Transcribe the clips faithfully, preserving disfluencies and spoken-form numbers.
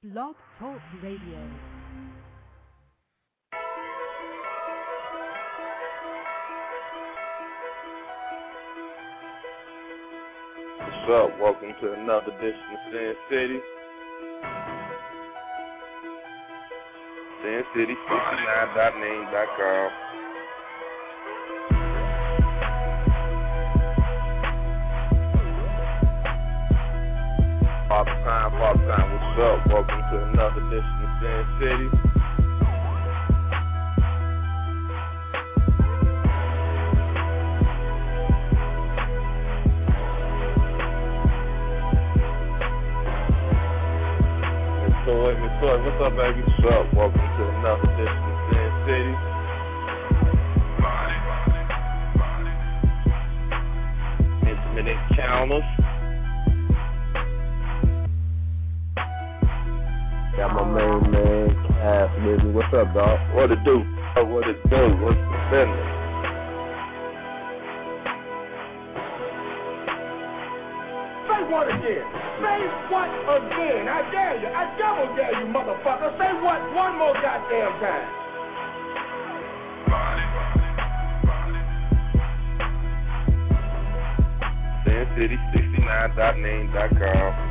Blog Talk Radio. What's up? Welcome to another edition of Sin City. Sin City sixty-nine dot name dot com. Father Time, Father Time, what's up? Welcome to another edition of Sin City. Miss Toy, Miss Toy, what's up, baby? What's up? Welcome to another edition of Sin City. Intimate Encounters. Got my main man, Cass, with me. What's up, dog? What it do? What it do? What's the business? Say what again? Say what again? I dare you. I double dare you, motherfucker. Say what one more goddamn time. Sin City sixty-nine dot name dot com.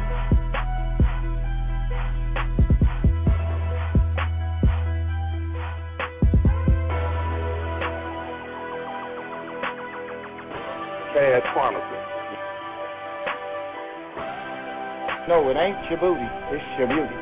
Cass Chronicles. No, it ain't your booty. It's your beauty.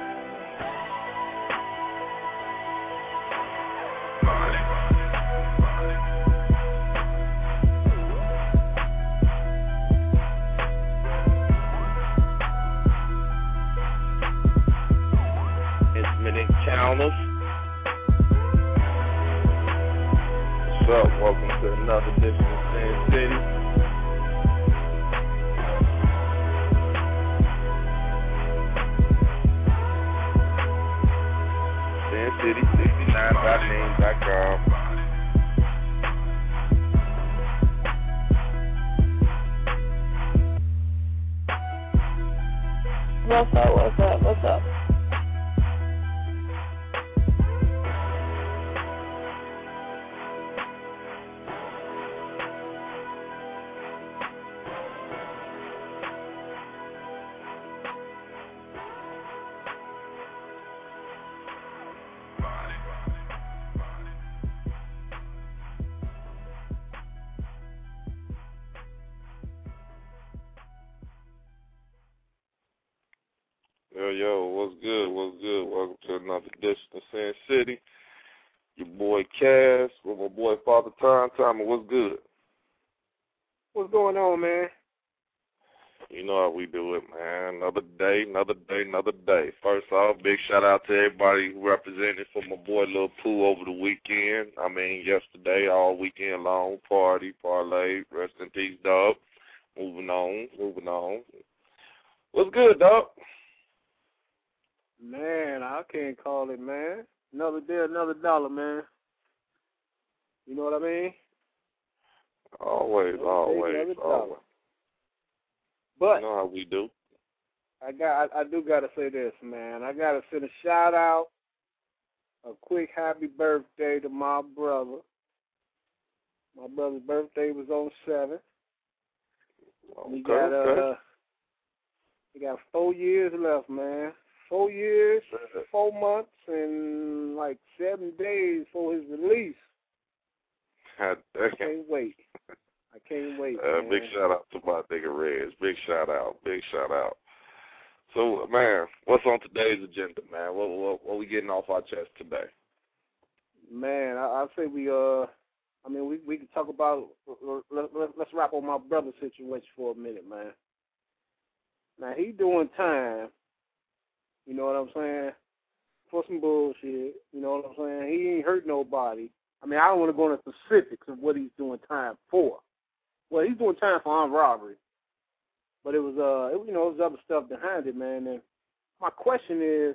Intimate Encounters. What's up? Welcome to another edition of Sin City. Sin City sixty-nine dot name dot com. What's up, what's up, what's up? Yo, yo, what's good, what's good? Welcome to another edition of Sin City. Your boy Cass with my boy Father Time. Time, what's good? What's going on, man? You know how we do it, man. Another day, another day, another day. First off, big shout out to everybody who represented for my boy Lil Pooh over the weekend. I mean, yesterday, all weekend long, party, parlay, rest in peace, dog. Moving on, moving on. What's good, dog? Man, I can't call it, man. Another day, another dollar, man. You know what I mean? Always, Another always, day, another always. dollar. But You know how we do. I got, I, I do got to say this, man. I got to send a shout out, a quick happy birthday to my brother. My brother's birthday was on seventh. Okay, We got, okay. uh, we got four years left, man. Four years, four months, and like seven days for his release. God I damn. can't wait. I can't wait, Uh, man. big shout out to my nigga Reds. Big shout out. Big shout out. So, man, what's on today's agenda, man? What what, what we getting off our chest today? Man, I, I say we, uh, I mean, we we can talk about, let, let, let's wrap on my brother's situation for a minute, man. Now, he doing time, you know what I'm saying, for some bullshit, you know what I'm saying? He ain't hurt nobody. I mean, I don't want to go into specifics of what he's doing time for. Well, he's doing time for armed robbery. But it was, uh, it, you know, it was other stuff behind it, man. And my question is,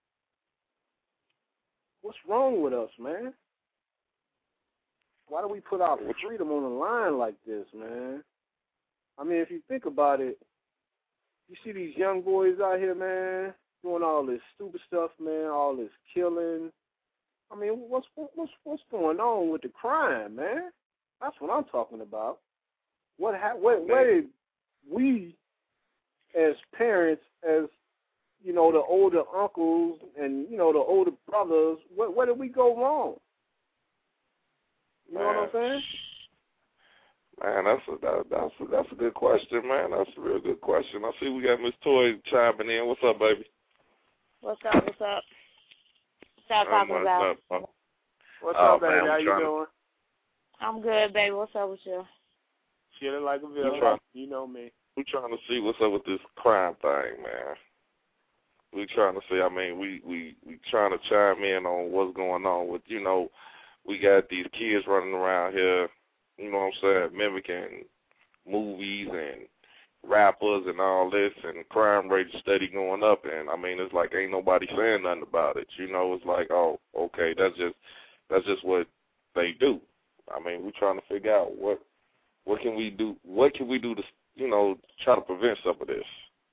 what's wrong with us, man? Why do we put our freedom on the line like this, man? I mean, if you think about it, you see these young boys out here, man, doing all this stupid stuff, man, all this killing. I mean, what's what's what's going on with the crime, man? That's what I'm talking about. What ha- where, where did we, as parents, as you know, the older uncles and you know the older brothers, where, where did we go wrong? You know man. what I'm saying? Man, that's a that, that's a, that's a good question, man. That's a real good question. I see we got Miss Toy chiming in. What's up, baby? What's up? What's up? What's y'all talking about? Up, What's oh, up, baby? man, How you to... doing? I'm good, baby. What's up with you? Chilling like a villain. Trying, you know me. We trying to see what's up with this crime thing, man. We trying to see. I mean, we we we trying to chime in on what's going on with. You know, we got these kids running around here. You know what I'm saying? Mimicking movies and rappers and all this, and crime rate is steady going up. And I mean, it's like ain't nobody saying nothing about it. You know, it's like, oh, okay, that's just that's just what they do. I mean, we're trying to figure out what what can we do. What can we do to, you know, try to prevent some of this?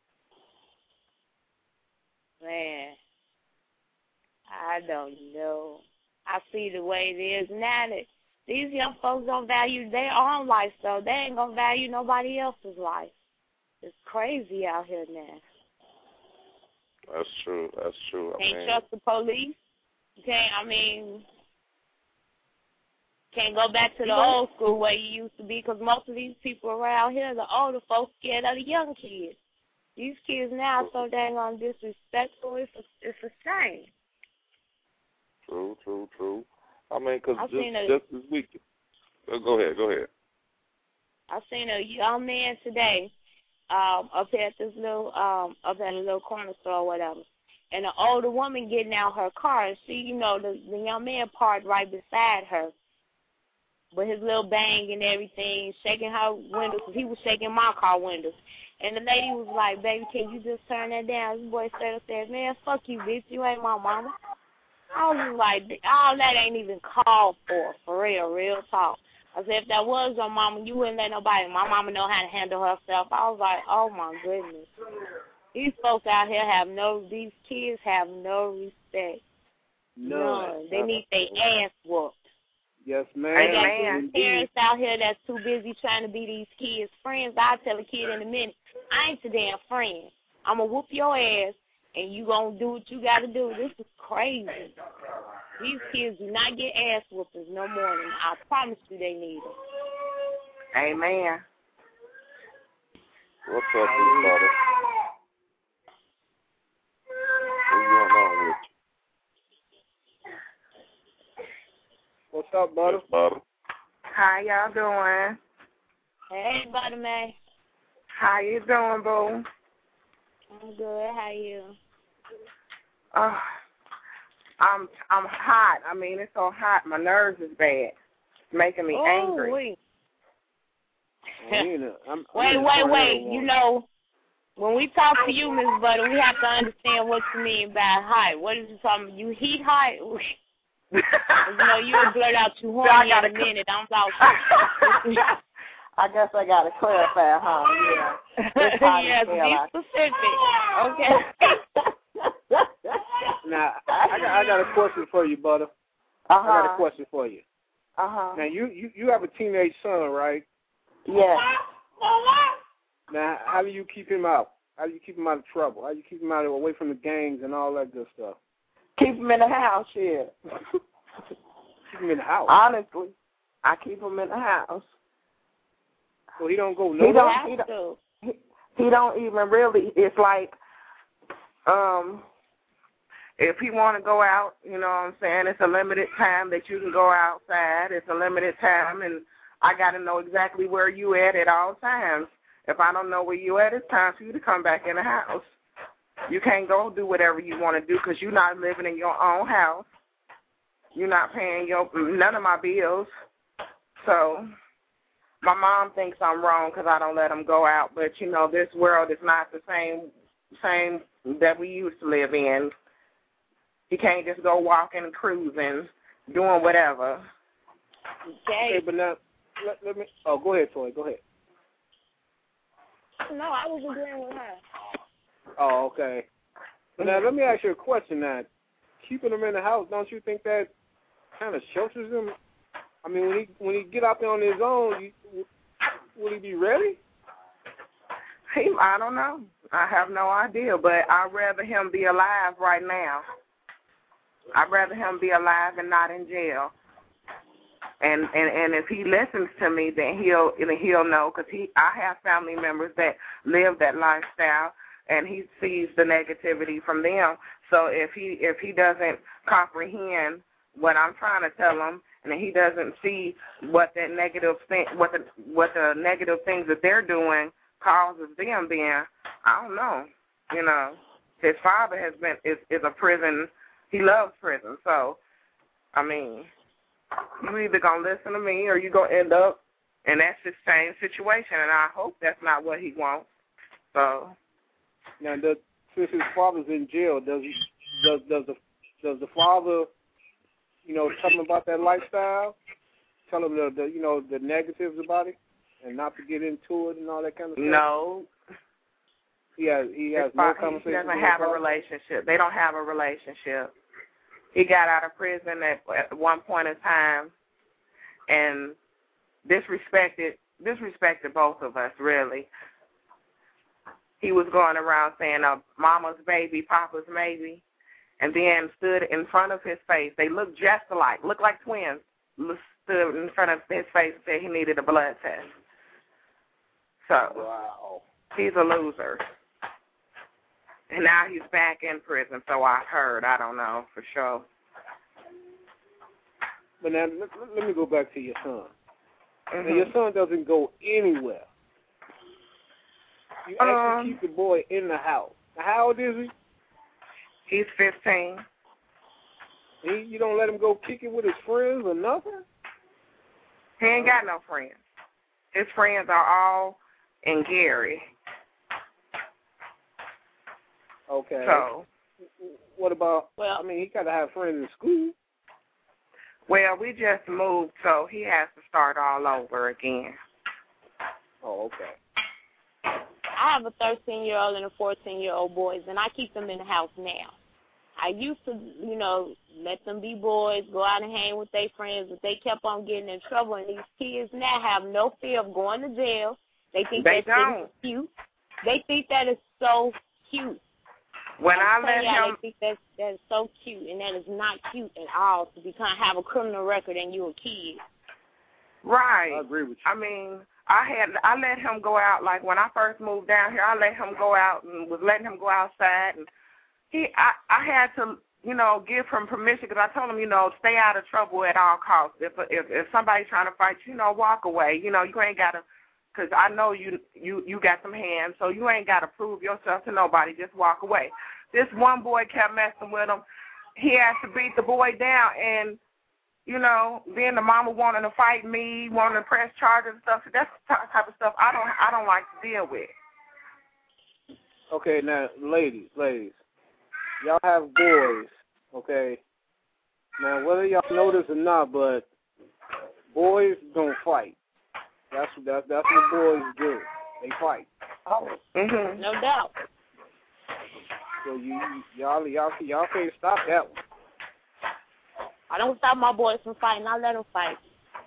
Man, I don't know. I see the way it is now that these young folks don't value their own life, so they ain't gonna value nobody else's life. It's crazy out here now. That's true. That's true. I Can't mean, trust the police. Can't. I mean, can't go back to the old school way you used to be, because most of these people around here, the older folks, scared of the young kids. These kids now are so dang on disrespectful. It's a, it's a shame. True, true, true. I mean, because just, a, just this week. Oh, go ahead, go ahead. I seen a young man today um, up at this little, um, up at a little corner store or whatever, and an older woman getting out her car, and she, you know, the, the young man parked right beside her with his little bang and everything, shaking her windows. He was shaking my car windows. And the lady was like, baby, can you just turn that down? This boy straight up said, man, fuck you, bitch. You ain't my mama. I was just like, all that ain't even called for, for real, real talk. I said, if that was your mama, you wouldn't let nobody. My mama know how to handle herself. I was like, oh, my goodness. These folks out here have no, these kids have no respect. None. None. They need their ass whooped. Yes, ma'am. They got these parents out here that's too busy trying to be these kids' friends. I'll tell a kid in a minute, I ain't your damn friend. I'm going to whoop your ass, and you going to do what you got to do. This is crazy. These kids do not get ass whoopers no more than I promise you they need them. Amen. What's up, Miss Butter? What's going on with you? What's up, Butter? Miss Butter. How y'all doing? Hey, Butter May. How you doing, boo? I'm good. How you? Uh, I'm I'm hot. I mean, it's so hot. My nerves is bad. It's making me oh, angry. Wait, I'm, I'm wait, wait, wait. You know, when we talk to you, Miss Butter, we have to understand what you mean by hot. What is you talking about? You heat hot? You know, you'll blurt out you horny in a minute. I'm about I guess I got to clarify, huh? Yeah. Yes, be specific. Okay. Now, I got, I got a question for you, Butter. Uh-huh. I got a question for you. Uh-huh. Now, you, you, you have a teenage son, right? Yes. Now, how do you keep him out? How do you keep him out of trouble? How do you keep him out of, away from the gangs and all that good stuff? Keep him in the house, yeah. Keep him in the house? Honestly, I keep him in the house. So he don't go He nowhere? don't, he, don't, he, he don't even really, it's like, um, if he want to go out, you know what I'm saying, it's a limited time that you can go outside. It's a limited time, and I got to know exactly where you at at all times. If I don't know where you at, it's time for you to come back in the house. You can't go do whatever you want to do because you're not living in your own house. You're not paying your none of my bills. So my mom thinks I'm wrong because I don't let him go out. But, you know, this world is not the same same that we used to live in. He can't just go walking and cruising, doing whatever. Okay. Okay, but now, let, let me, oh, go ahead, Toy, go ahead. No, I was agreeing with her. Oh, okay. Now, let me ask you a question now. Keeping him in the house, don't you think that kind of shelters him? I mean, when he when he get out there on his own, you, will he be ready? He, I don't know. I have no idea, but I'd rather him be alive right now. I'd rather him be alive and not in jail. And and, and if he listens to me, then he'll he'll know, because he I have family members that live that lifestyle, and he sees the negativity from them. So if he if he doesn't comprehend what I'm trying to tell him, and he doesn't see what that negative thing, what the what the negative things that they're doing causes them, then I don't know. You know, his father has been is is a prison. He loves prison. So, I mean, you either gonna listen to me or you gonna end up in that same situation. And I hope that's not what he wants. So now, does, since his father's in jail, does he does does the does the father, you know, tell him about that lifestyle? Tell him the, the you know the negatives about it, and not to get into it and all that kind of stuff. No. He has he has no conversation. He doesn't have a relationship. They don't have a relationship. He got out of prison at, at one point in time and disrespected disrespected both of us, really. He was going around saying, uh, mama's baby, papa's maybe, and then stood in front of his face. They looked just alike, looked like twins, stood in front of his face and said he needed a blood test. So, wow. He's a loser. And now he's back in prison, so I've heard. I don't know for sure. But now, let, let me go back to your son. Mm-hmm. Now, your son doesn't go anywhere. You actually um, keep the boy in the house. Now, how old is he? He's fifteen. He, you don't let him go kick it with his friends or nothing? He ain't got no friends. His friends are all in Gary. Okay. So, what about, well, I mean, he got to have friends in school. Well, we just moved, so he has to start all over again. Oh, okay. I have a thirteen-year-old and a fourteen-year-old boys, and I keep them in the house now. I used to, you know, let them be boys, go out and hang with their friends, but they kept on getting in trouble, and these kids now have no fear of going to jail. They think they that's don't. cute. They think that is so cute. When I'm I let you, him, they think that's, that is so cute, and that is not cute at all to become have a criminal record and you a kid. Right. I agree with you. I mean, I had I let him go out. Like when I first moved down here, I let him go out and was letting him go outside, and he I I had to you know give him permission, because I told him you know stay out of trouble at all costs. If if if somebody's trying to fight you, you know walk away. You know you ain't gotta. Because I know you, you you got some hands, so you ain't got to prove yourself to nobody. Just walk away. This one boy kept messing with him. He had to beat the boy down, and, you know, then the mama wanting to fight me, wanting to press charges and stuff. That's the type of stuff I don't I don't like to deal with. Okay, now, ladies, ladies, y'all have boys, okay? Now, whether y'all know this or not, but boys don't fight. That's that's that's what boys do. They fight. Oh. Mhm. No doubt. So you y'all y'all y'all can't stop that one. I don't stop my boys from fighting. I let them fight.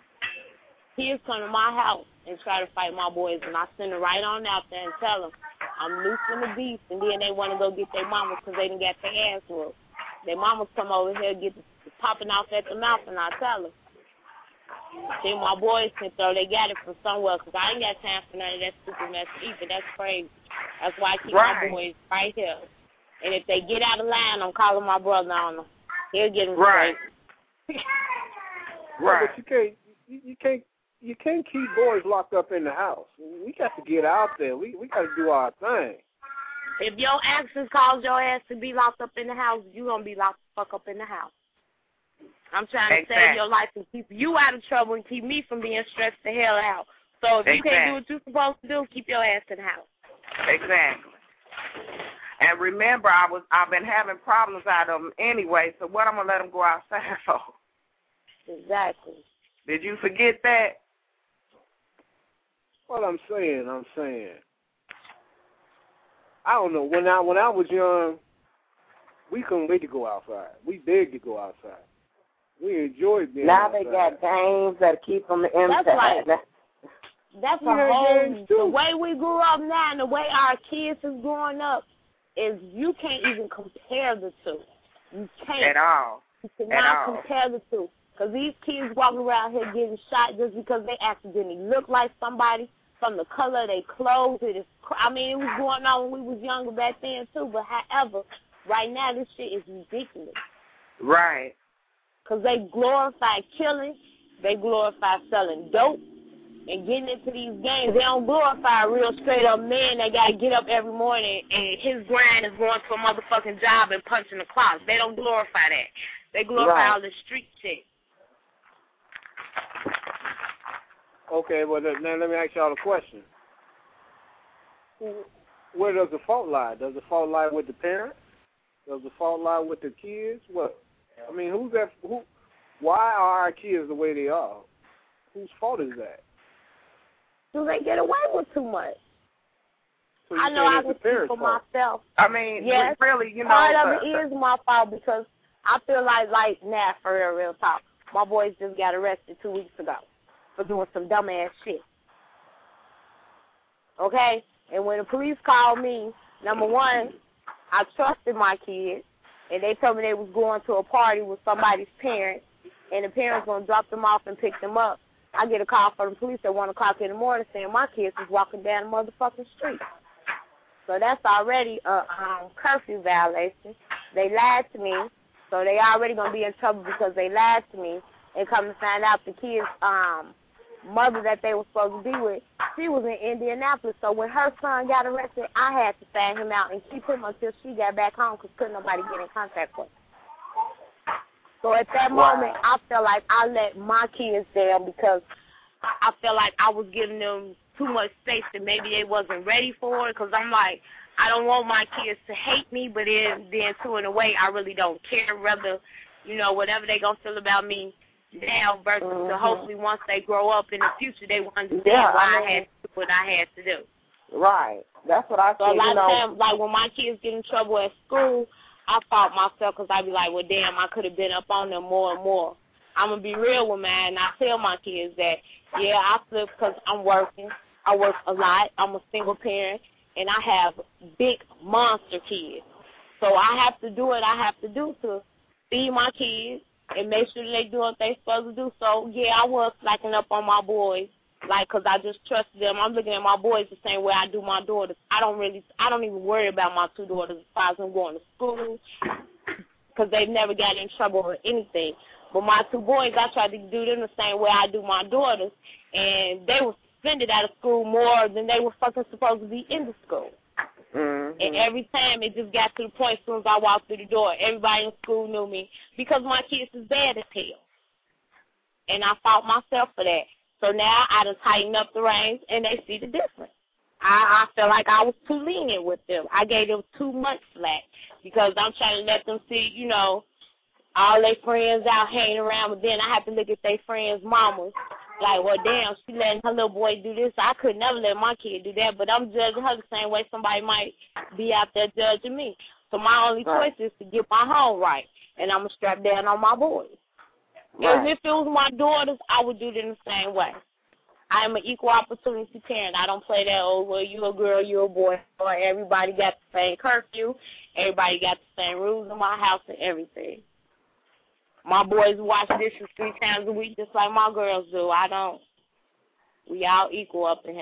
Kids come to my house and try to fight my boys, and I send them right on out there and tell them I'm loosing the beast, and then they want to go get their mamas because they done got their ass whooped. Their mamas come over here get the, the popping off at the mouth, and I tell them. See, my boys can throw. They got it from somewhere, because I ain't got time for none of that stupid mess either. That's crazy. That's why I keep right. my boys right here. And if they get out of line, I'm calling my brother on them. He'll get them right. straight. Right. But you can't, you, you can't, you can't keep boys locked up in the house. We got to get out there. We we got to do our thing. If your actions cause your ass to be locked up in the house, you gonna be locked the fuck up in the house. I'm trying to exactly. save your life and keep you out of trouble and keep me from being stressed the hell out. So if exactly. you can't do what you're supposed to do, keep your ass in the house. Exactly. And remember, I was I've been having problems out of them anyway. So what I'm gonna let them go outside for? Exactly. Did you forget that? What I'm saying, I'm saying. I don't know. When I when I was young, we couldn't wait to go outside. We begged to go outside. We enjoyed being now outside. Now they got games that keep them inside. That's right. That's yeah, a whole, the way we grew up now and the way our kids is growing up is you can't even compare the two. You can't. At all. You cannot At all. compare the two. Because these kids walking around here getting shot just because they accidentally look like somebody from the color of their clothes. It is, I mean, it was going on when we was younger back then, too. But however, right now, this shit is ridiculous. Right. Because they glorify killing. They glorify selling dope and getting into these games. They don't glorify a real straight-up man that got to get up every morning and his grind is going to a motherfucking job and punching the clock. They don't glorify that. They glorify right. all the street shit. Okay, well, now let me ask y'all a question. Where does the fault lie? Does the fault lie with the parents? Does the fault lie with the kids? What? I mean, who's that? Who? Why are our kids the way they are? Whose fault is that? Do they get away with too much? So I know I can speak for fault. myself. I mean, yes, really, you know. Part of uh, it is my fault because I feel like, like, nah, for real, real talk. My boys just got arrested two weeks ago for doing some dumbass shit. Okay? And when the police called me, number one, I trusted my kids, and they told me they was going to a party with somebody's parents, and the parents going to drop them off and pick them up. I get a call from the police at one o'clock in the morning saying my kids is walking down the motherfucking street. So that's already a um, curfew violation. They lied to me, so they already going to be in trouble because they lied to me. And come to find out the kid's um, mother that they were supposed to be with, she was in Indianapolis. So when her son got arrested, I had to find him out and keep him until she got back home because couldn't nobody get in contact with him. So at that wow. moment, I felt like I let my kids down because I felt like I was giving them too much space that maybe they wasn't ready for it because I'm like, I don't want my kids to hate me, but then, then too, in a way, I really don't care whether, you know, whatever they going to feel about me now versus mm-hmm. to hopefully once they grow up in the future, they will understand yeah, why I, mean, I had to do what I had to do. Right. That's what I So think, a lot you know. of times, like when my kids get in trouble at school, I fought myself because I be like, well, damn, I could have been up on them more and more. I'm going to be real with mine, and I tell my kids that, yeah, I flip because I'm working. I work a lot. I'm a single parent, and I have big monster kids. So I have to do what I have to do to feed my kids and make sure that they do what they're supposed to do. So, yeah, I was slacking up on my boys, like, because I just trusted them. I'm looking at my boys the same way I do my daughters. I don't really, I don't even worry about my two daughters as far as them going to school because they've never got in trouble or anything. But my two boys, I tried to do them the same way I do my daughters, and they were suspended out of school more than they were fucking supposed to be in the school. Mm-hmm. And every time it just got to the point as soon as I walked through the door, everybody in school knew me because my kids is bad as hell. And I fought myself for that. So now I done tightened up the reins, and they see the difference. I, I felt like I was too lenient with them. I gave them too much slack because I'm trying to let them see, you know, all their friends out hanging around, but then I have to look at their friends' mamas. Like, well, damn, she letting her little boy do this. I could never let my kid do that, but I'm judging her the same way somebody might be out there judging me. So my only right. choice is to get my home right, and I'm going to strap down on my boys. Right. And if it was my daughters, I would do it in the same way. I am an equal opportunity parent. I don't play that, oh, well, you a girl, you a boy. Or everybody got the same curfew. Everybody got the same rules in my house and everything. My boys wash dishes three times a week just like my girls do. I don't. We all equal up in here.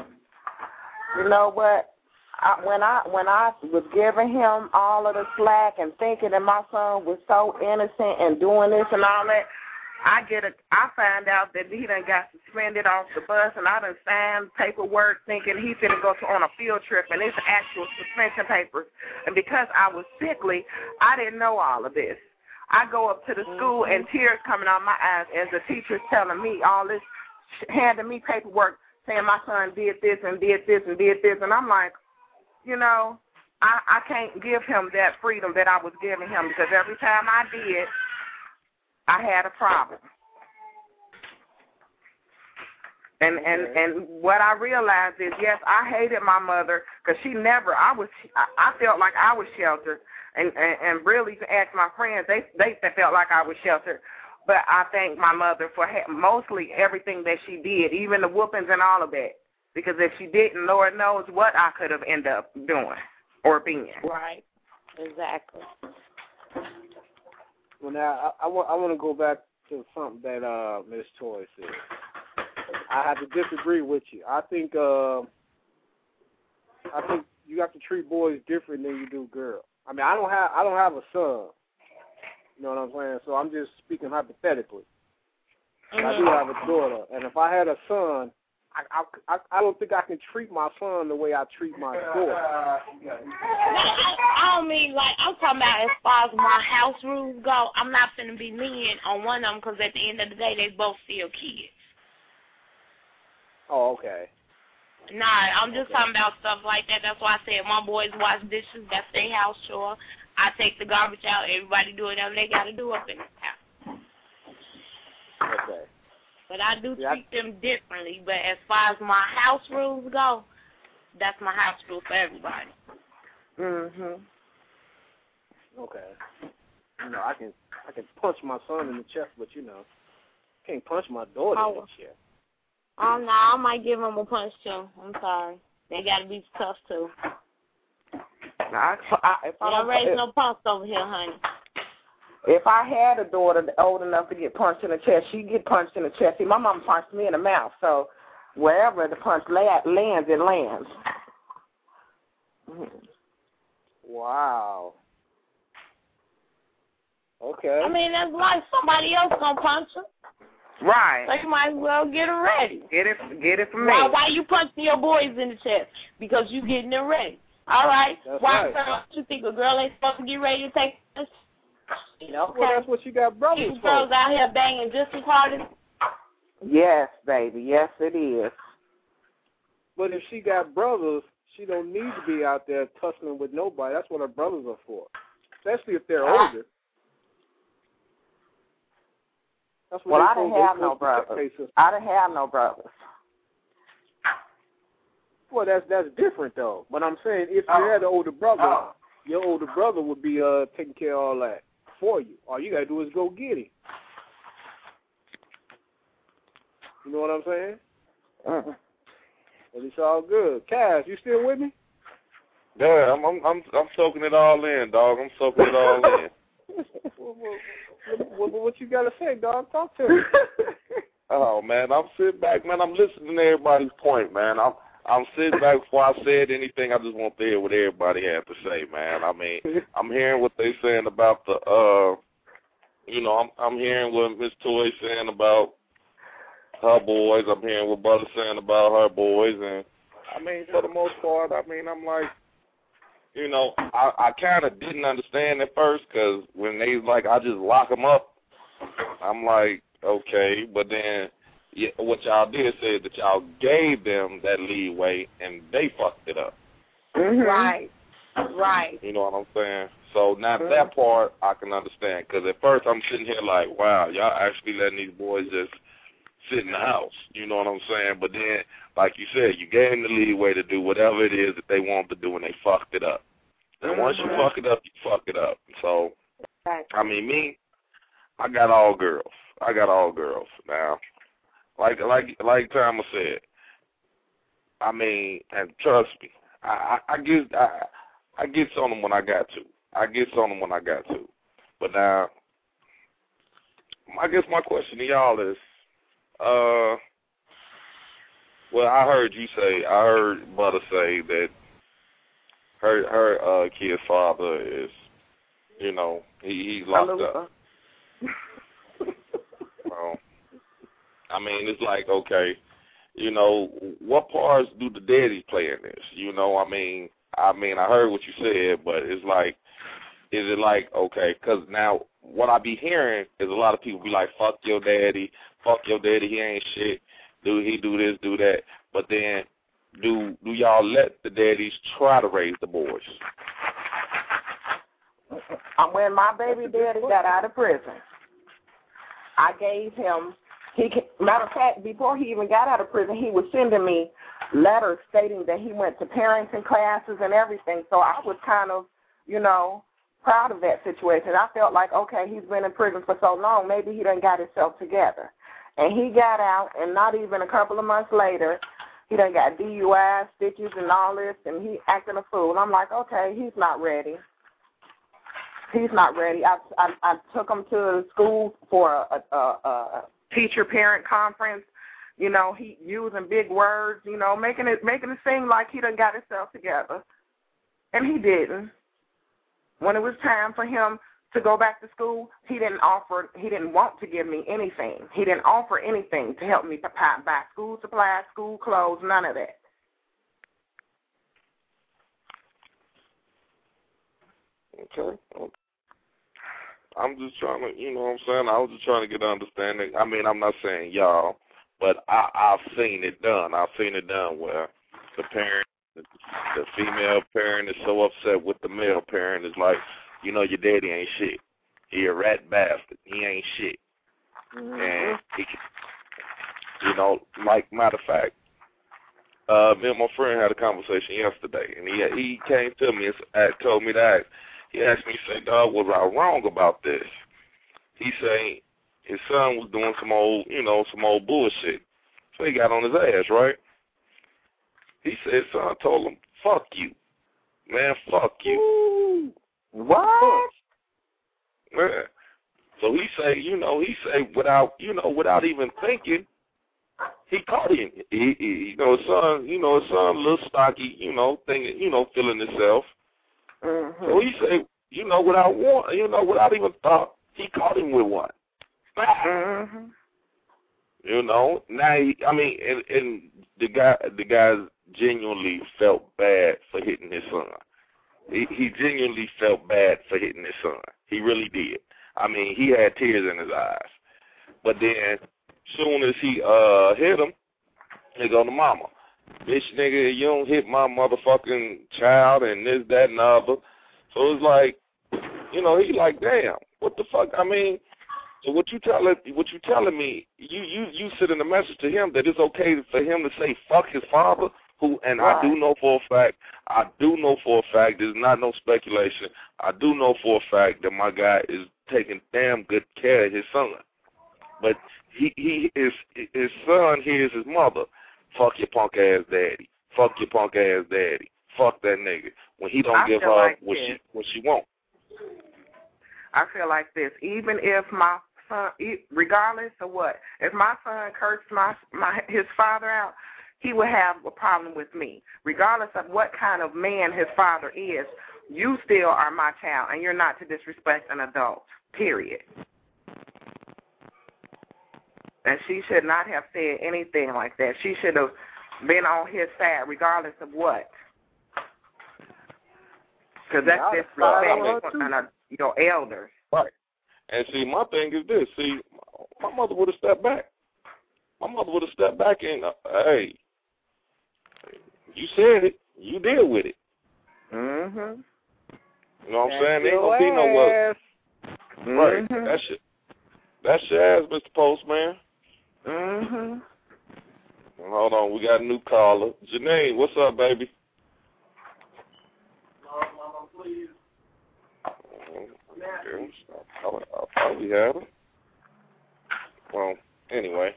You know what? I, when I when I was giving him all of the slack and thinking that my son was so innocent and doing this and all that, I get a I find out that he done got suspended off the bus, and I done signed paperwork thinking he finna go to, on a field trip, and it's actual suspension papers. And because I was sickly, I didn't know all of this. I go up to the school and tears coming out my eyes as the teacher's telling me all this, handing me paperwork saying my son did this and did this and did this. And I'm like, you know, I, I can't give him that freedom that I was giving him because every time I did, I had a problem. And and and what I realized is, yes, I hated my mother because she never. I was. I, I felt like I was sheltered, and, and and really to ask my friends, they they felt like I was sheltered. But I thank my mother for ha- mostly everything that she did, even the whoopings and all of that. Because if she didn't, Lord knows what I could have ended up doing or being. Right. Exactly. Well, now I, I want I want to go back to something that uh, Miss Toy said. I have to disagree with you. I think uh, I think you have to treat boys different than you do girls. I mean, I don't have I don't have a son. You know what I'm saying? So I'm just speaking hypothetically. Mm-hmm. I do have a daughter, and if I had a son, I, I I don't think I can treat my son the way I treat my daughter. I, I don't mean like I'm talking about as far as my house rules go. I'm not finna be lenient on one of them because at the end of the day, they both still kids. Oh, okay. Nah, I'm just okay. talking about stuff like that. That's why I said my boys wash dishes. That's their house chore. I take the garbage out. Everybody do whatever they got to do up in the house. Okay. But I do yeah, treat I... them differently. But as far as my house rules go, that's my house rule for everybody. Mhm. Okay. You know, I can I can punch my son in the chest, but you know, I can't punch my daughter oh. in the chest. Oh, no, I might give them a punch, too. I'm sorry. They got to be tough, too. I, I, if I don't raise no punks over here, honey. If I had a daughter old enough to get punched in the chest, she'd get punched in the chest. See, my mom punched me in the mouth, so wherever the punch lands, it lands. Wow. Okay. I mean, that's like somebody else gonna punch her. Right. So you might as well get her ready. Get it, get it from me. Why, why you punching your boys in the chest? Because you getting them ready. All right. That's why right. you think a girl ain't supposed to get ready to take this? You know, well, that's what you got brothers These for. girls out here banging just as hard as. Yes, baby. Yes, it is. But if she got brothers, she don't need to be out there tussling with nobody. That's what her brothers are for, especially if they're ah. older. That's what well, I didn't have no brothers. I didn't have no brothers. Well, that's that's different though. But I'm saying if you oh. had an older brother, oh. your older brother would be uh taking care of all that for you. All you gotta do is go get him. You know what I'm saying? Uh-huh. Well, it's all good. Cass, you still with me? Yeah, I'm I'm I'm, I'm soaking it all in, dog. I'm soaking it all in. well, well, what, what you got to say, dog? Talk to me. Oh, man, I'm sitting back, man. I'm listening to everybody's point, man. I'm I'm sitting back before I said anything. I just want to hear what everybody had to say, man. I mean, I'm hearing what they saying about the, uh, you know, I'm I'm hearing what Miss Toy saying about her boys. I'm hearing what Butter saying about her boys, and I mean, for the most part, I mean, I'm like, you know, I, I kind of didn't understand at first because when they like, I just lock them up. I'm like, okay, but then yeah, what y'all did say that y'all gave them that leeway and they fucked it up. Mm-hmm. Right, right. You know what I'm saying? So now mm-hmm. that part I can understand because at first I'm sitting here like, wow, y'all actually letting these boys just sit in the house. You know what I'm saying? But then, like you said, you gave them the leeway to do whatever it is that they wanted to do and they fucked it up. And once you fuck it up, you fuck it up. So, I mean, me, I got all girls. I got all girls now. Like like like Thomas said, I mean, and trust me, I, I, I get I, I get on them when I got to. I get on them when I got to. But now, I guess my question to y'all is, uh, well, I heard you say, I heard Butter say that her her uh, kid's father is, you know, he, he's locked up. Well, I mean, it's like, okay, you know, what parts do the daddies play in this? You know, I mean, I mean, I heard what you said, but it's like, is it like, okay, because now what I be hearing is a lot of people be like, fuck your daddy, fuck your daddy, he ain't shit, do he do this, do that, but then do do y'all let the daddies try to raise the boys? When my baby daddy got out of prison, I gave him He, matter of fact, before he even got out of prison, he was sending me letters stating that he went to parenting classes and everything. So I was kind of, you know, proud of that situation. I felt like, okay, he's been in prison for so long, maybe he done got himself together. And he got out, and not even a couple of months later, he done got D U I, stitches, and all this, and he acting a fool. I'm like, okay, he's not ready. He's not ready. I I, I took him to school for a, a, a teacher-parent conference. You know, he using big words. You know, making it making it seem like he done got himself together, and he didn't. When it was time for him to go back to school, he didn't offer, he didn't want to give me anything. He didn't offer anything to help me to buy school supplies, school clothes, none of that. Okay. okay. I'm just trying to, you know what I'm saying? I was just trying to get an understanding. I mean, I'm not saying y'all, but I, I've seen it done. I've seen it done where the parent, the female parent is so upset with the male parent. It's like, you know, your daddy ain't shit. He a rat bastard. He ain't shit. Mm-hmm. And, he, you know, like, matter of fact, uh, me and my friend had a conversation yesterday, and he he came to me and told me that. He asked me, he said, dog, was I wrong about this? He said his son was doing some old, you know, some old bullshit. So he got on his ass, right? He said his son told him, fuck you. Man, fuck you. Ooh. What? Man. So he say, you know, he say without, you know, without even thinking, he caught him. He, he, you know, his son, you know, his son, a little stocky, you know, thinking, you know, feeling himself. Mm-hmm. So he say, you know, without one, you know, without even thought, he caught him with one. Mm-hmm. You know, now he, I mean, and, and the guy, the guy genuinely felt bad for hitting his son. He, he genuinely felt bad for hitting his son. He really did. I mean, he had tears in his eyes. But then, soon as he uh hit him, he go to mama. Bitch, nigga, you don't hit my motherfucking child and this, that, and the other. So it's like, you know, he like, damn, what the fuck? I mean, so what you telling, what you telling me? You you you sending a message to him that it's okay for him to say fuck his father, who, and right. I do know for a fact, I do know for a fact, there's not no speculation. I do know for a fact that my guy is taking damn good care of his son. But he he is his son hears his mother. Fuck your punk ass daddy. Fuck your punk ass daddy. Fuck that nigga. When he don't I give her like what this. she what she want. I feel like this. Even if my son, regardless of what, if my son cursed my my his father out, he would have a problem with me. Regardless of what kind of man his father is, you still are my child, and you're not to disrespect an adult. Period. And she should not have said anything like that. She should have been on his side, regardless of what. Because that's yeah, disrespect on your elders. Right. And see, my thing is this. See, my mother would have stepped back. My mother would have stepped back and, uh, hey, you said it. You deal with it. Mm-hmm. You know what I'm That's saying? There ain't going to be no what. Mm-hmm. Right. That's your, that's your ass, Mister Postman. Mm-hmm. Hold on. We got a new caller. Janine, what's up, baby? Mama, please. Okay. I, I thought we had her. Well, anyway,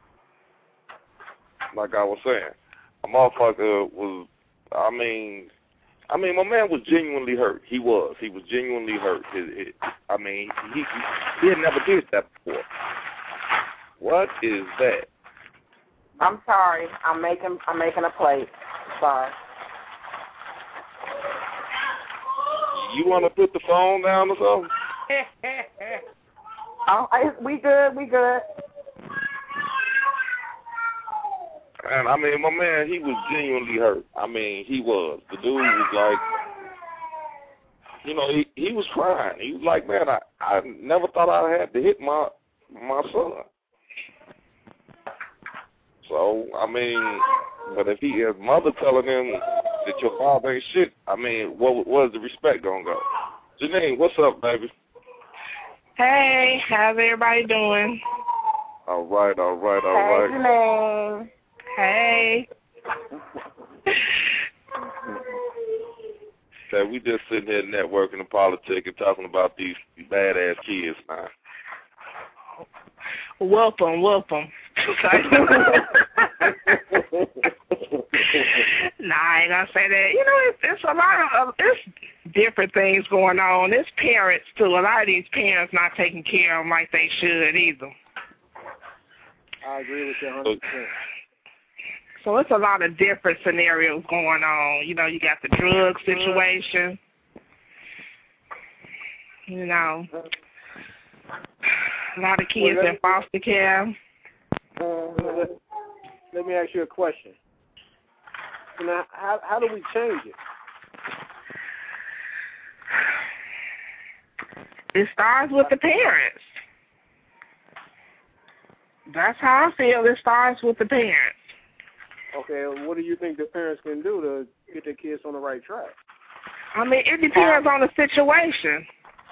like I was saying, a motherfucker was, I mean, I mean, my man was genuinely hurt. He was. He was genuinely hurt. It, it, I mean, he, he he had never did that before. What is that? I'm sorry. I'm making I'm making a plate. Sorry. You want to put the phone down or something? Oh, I, we good. We good. And I mean, my man, he was genuinely hurt. I mean, he was. The dude was like, you know, he he was crying. He was like, man, I I never thought I had to hit my my son. So I mean, but if he his mother telling him that your father ain't shit, I mean, what where's the respect gonna go? Janine, what's up, baby? Hey, how's everybody doing? All right, all right, all hey, right. Hey, Okay, we just sitting here networking and politics and talking about these badass kids, man. Whoop 'em, whoop 'em. Nah, I ain't gonna say that. You know, it's, it's a lot of, it's different things going on. It's parents, too. A lot of these parents not taking care of them like they should either. I agree with you one hundred percent. So it's a lot of different scenarios going on. You know, you got the drug situation. You know, a lot of kids well, in foster care. Let, let me ask you a question. Now, how how do we change it? It starts with the parents. That's how I feel. It starts with the parents. Okay, what do you think the parents can do to get their kids on the right track? I mean, it depends on the situation.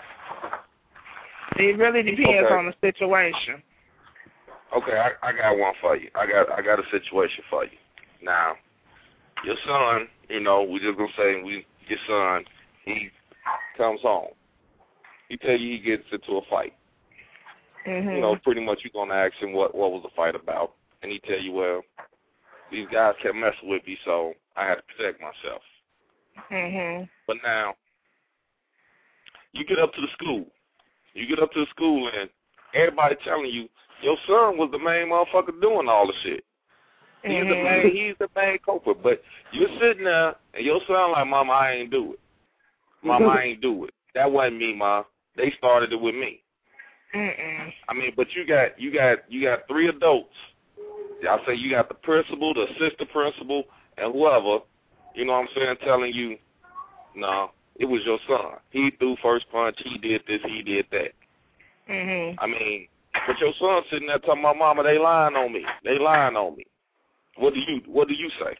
It really depends okay. on the situation. Okay, I, I got one for you. I got I got a situation for you. Now, your son, you know, we just gonna say we your son, he comes home. He tell you he gets into a fight. Mm-hmm. You know, pretty much you're gonna ask him what what was the fight about, and he tell you, well, these guys kept messing with me, so I had to protect myself. Mhm. But now, you get up to the school. You get up to the school, and everybody telling you your son was the main motherfucker doing all the shit. He's mm-hmm. the main, he's the main culprit. But you're sitting there, and your son like, Mama, I ain't do it. Mama, I ain't do it. That wasn't me, Ma. They started it with me. Mm-mm. I mean, but you got you got you got three adults. I say you got the principal, the assistant principal, and whoever, you know what I'm saying, telling you, no, it was your son. He threw first punch, he did this, he did that. Mhm. I mean, but your son sitting there telling my mama they lying on me. They lying on me. What do you what do you say?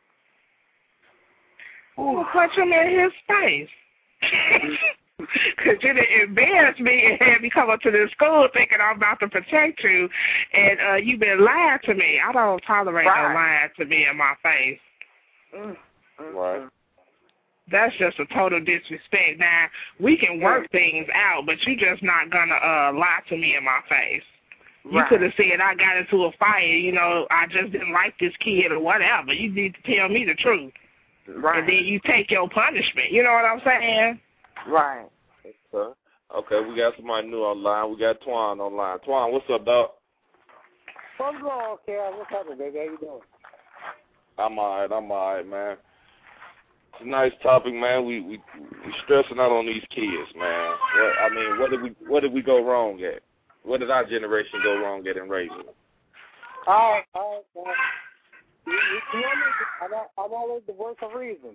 Ooh, punch him in his face. Because you didn't embarrass me and had me come up to this school thinking I'm about to protect you, and uh, you've been lying to me. I don't tolerate right. no lying to me in my face. Mm-hmm. Right. That's just a total disrespect. Now, we can work things out, but you're just not going to uh, lie to me in my face. Right. You could have said I got into a fight, you know, I just didn't like this kid or whatever. You need to tell me the truth. Right. And then you take your punishment. You know what I'm saying? Right. Okay. Okay, we got somebody new online. We got Twan online. Twan, what's up, dog? What's going on, Karen? What's happening, baby? How you doing? I'm all right. I'm all right, man. It's a nice topic, man. We we we stressing out on these kids, man. What, I mean, what did we what did we go wrong at? What did our generation go wrong at in raising them? All right, all right, all right. You, you, you know me, I'm, I'm always the voice of reason.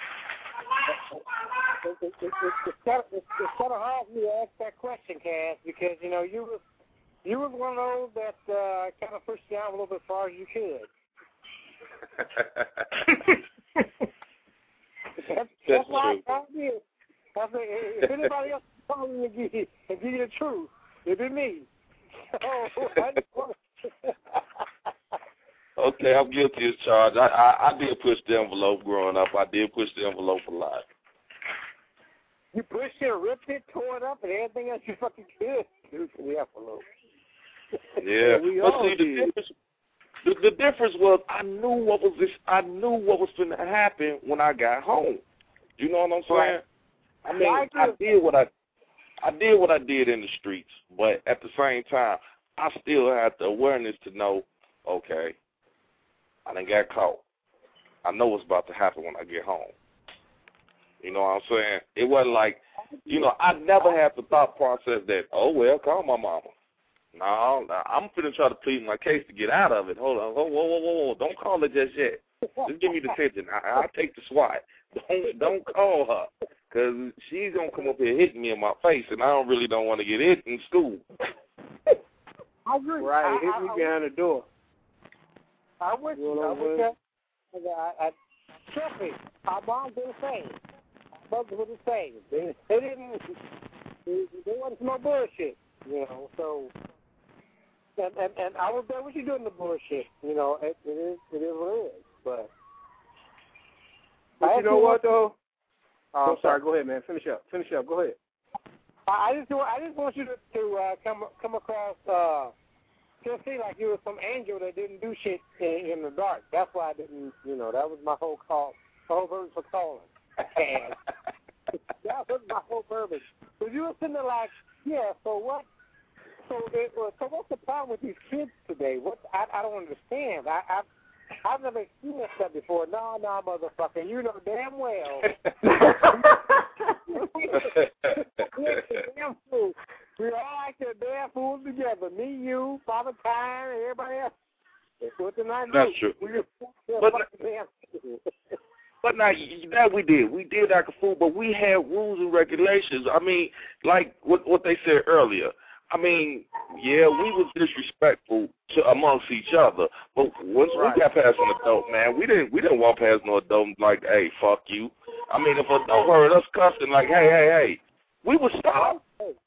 It's, it's, it's, it's, kind of, it's, it's kind of hard for me to ask that question, Cass, because, you know, you was, you was one of those that uh, kind of pushed you out a little bit as far as you could. that's, that's why I did. I said, if anybody else is calling and give you, and give you the truth, it'd be me. So, I just want to... Okay, I'm guilty as charged. I, I I did push the envelope growing up. I did push the envelope a lot. You pushed it, ripped it, tore it up, and everything else you fucking could do for the envelope. Yeah, we but all see, the did. difference, the, the difference was I knew what was this. I knew what was going to happen when I got home. You know what I'm saying? Right. I mean, I, I did what I, I did what I did in the streets, but at the same time, I still had the awareness to know, okay, I done got caught. I know what's about to happen when I get home. You know what I'm saying? It wasn't like, you know, I never had the thought process that, oh, well, call my mama. No, no I'm going to try to plead my case to get out of it. Hold on. Whoa, whoa, whoa, whoa, whoa. Don't call her just yet. Just give me the attention. I, I'll take the SWAT. Don't, don't call her, because she's going to come up here hitting me in my face, and I don't really don't want to get hit in school. I agree. Right, I, hit I, me I, behind the door. I would, You know I what I'm would, saying? I, I, trust me, our moms did the same. Our mothers were the same. They, they didn't, they, they wasn't no bullshit, you know, so. and, and and I was there with you doing the bullshit. You know, it, it is it is what it is. But, but you know what though? Oh, I'm sorry. Up? Go ahead, man. Finish up. Finish up. Go ahead. I, I just I just want you to, to uh, come come across. Uh, Just seemed like you were some angel that didn't do shit in, in the dark. That's why I didn't, you know, that was my whole call, the whole purpose for calling. And that was my whole purpose. Because you were sitting there like, yeah, so what? So it was, so what's the problem with these kids today? What I, I don't understand. I, I I've never experienced that before. No, no, motherfucker, you know damn well. Damn fool. We all like the damn fools together. Me, you, Father Time, and everybody else. What did I do? That's true. We were but, damn but now, that we did. We did act a fool, but we had rules and regulations. I mean, like what, what they said earlier. I mean, yeah, we was disrespectful to amongst each other, but once right. we got past an adult, man, we didn't we didn't walk past no adult like, hey, fuck you. I mean, if an adult heard us cussing like, hey, hey, hey, we would stop.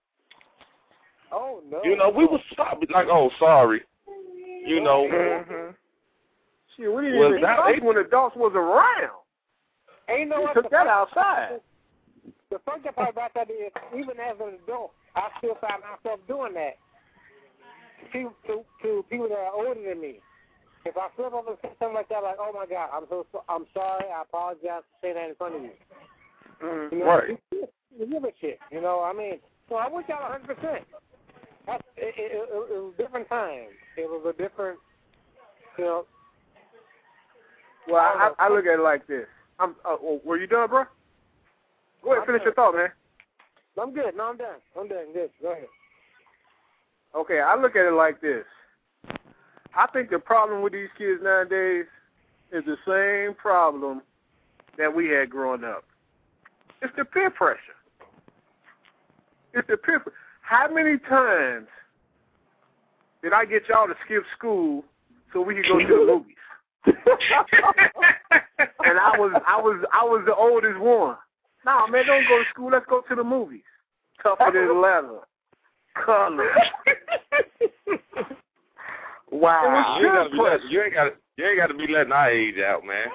Oh no! You know, we would stop like, oh, sorry. You know. Mm-hmm. Shit, we didn't was even that, talk they, when adults was around. Ain't no we what took that outside. The funny part about that is, even as an adult, I still find myself doing that. To, to, to people that are older than me. If I flip up and say something like that, like, oh my God, I'm so, so I'm sorry, I apologize for saying that in front of you. Mm, you know, right. You, you give a shit, you know. I mean, so I wish y'all one hundred percent. That's, it, it, it, it was a different time. It was a different, you know. Well, I, I, I look at it like this. I'm. Uh, were you done, bro? Go ahead, I'm finish done. your thought, man. I'm good. No, I'm done. I'm done. Good. Go ahead. Okay, I look at it like this. I think the problem with these kids nowadays is the same problem that we had growing up. It's the peer pressure. It's the peer pressure. How many times did I get y'all to skip school so we could go to the movies? And I was I was I was the oldest one. No, man, don't go to school. Let's go to the movies. Tougher than leather. Color. Wow. You ain't gotta be let, you ain't got you ain't got to be letting our age out, man.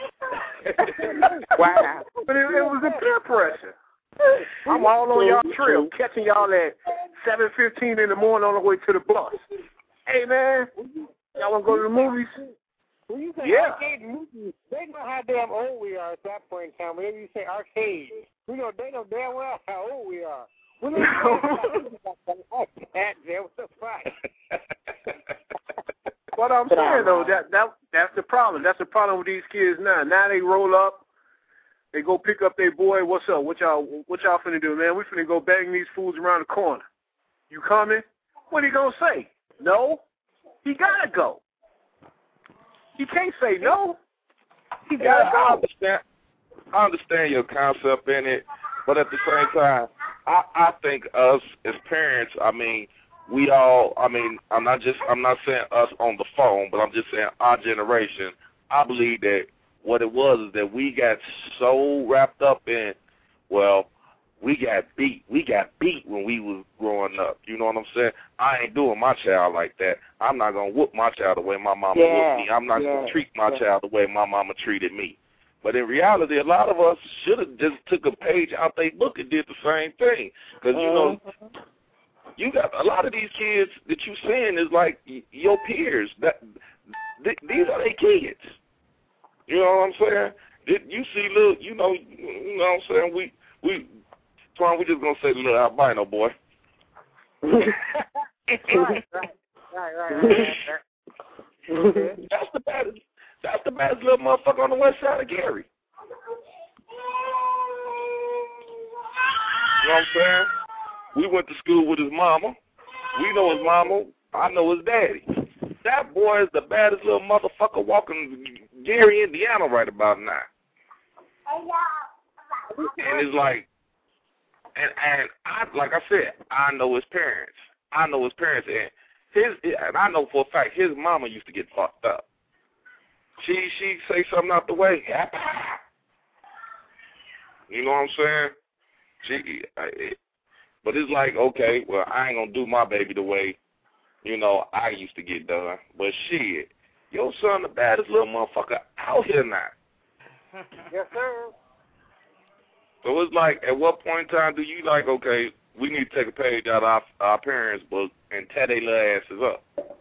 Wow. But it, it was the peer pressure. I'm all on y'all trail, catching y'all at seven fifteen in the morning on the way to the bus. Hey, man, y'all want to go to the movies? When you say yeah. arcade movies, they know how damn old we are at that point in time. Whenever you say arcade, we know they know damn well how old we are. We know that there was a fight. What I'm saying though, that that that's the problem. That's the problem with these kids now. Now they roll up, they go pick up their boy. What's up? What y'all what y'all finna do, man? We finna go bang these fools around the corner. You coming? What he gonna say? No. He gotta go. He can't say no. He gotta yeah, go. I understand. I understand your concept in it, but at the same time, I, I think us as parents, I mean, we all, I mean, I'm not just, I'm not saying us on the phone, but I'm just saying our generation. I believe that what it was is that we got so wrapped up in, well, we got beat. We got beat when we was growing up. You know what I'm saying? I ain't doing my child like that. I'm not going to whoop my child the way my mama yeah, whooped me. I'm not yeah, going to treat my yeah. child the way my mama treated me. But in reality, a lot of us should have just took a page out their book and did the same thing. Because, you know, you got a lot of these kids that you seeing is like your peers. That th- These are their kids. You know what I'm saying? You see little, you know, you know what I'm saying? We, we, Twan, we just going to say little albino boy. right, right, right, right, right, right. That's the baddest. That's the baddest little motherfucker on the west side of Gary. You know what I'm saying? We went to school with his mama. We know his mama. I know his daddy. That boy is the baddest little motherfucker walking Gary, Indiana right about now. And it's like, and, and I, like I said, I know his parents. I know his parents. And his, and I know for a fact his mama used to get fucked up. She she say something out the way. You know what I'm saying? She, it, but it's like, okay, well, I ain't gonna do my baby the way you know, I used to get done. But shit, your son the baddest little motherfucker out here now. Yes, sir. So it's like, at what point in time do you like, okay, we need to take a page out of our, our parents' book and tear their little asses up?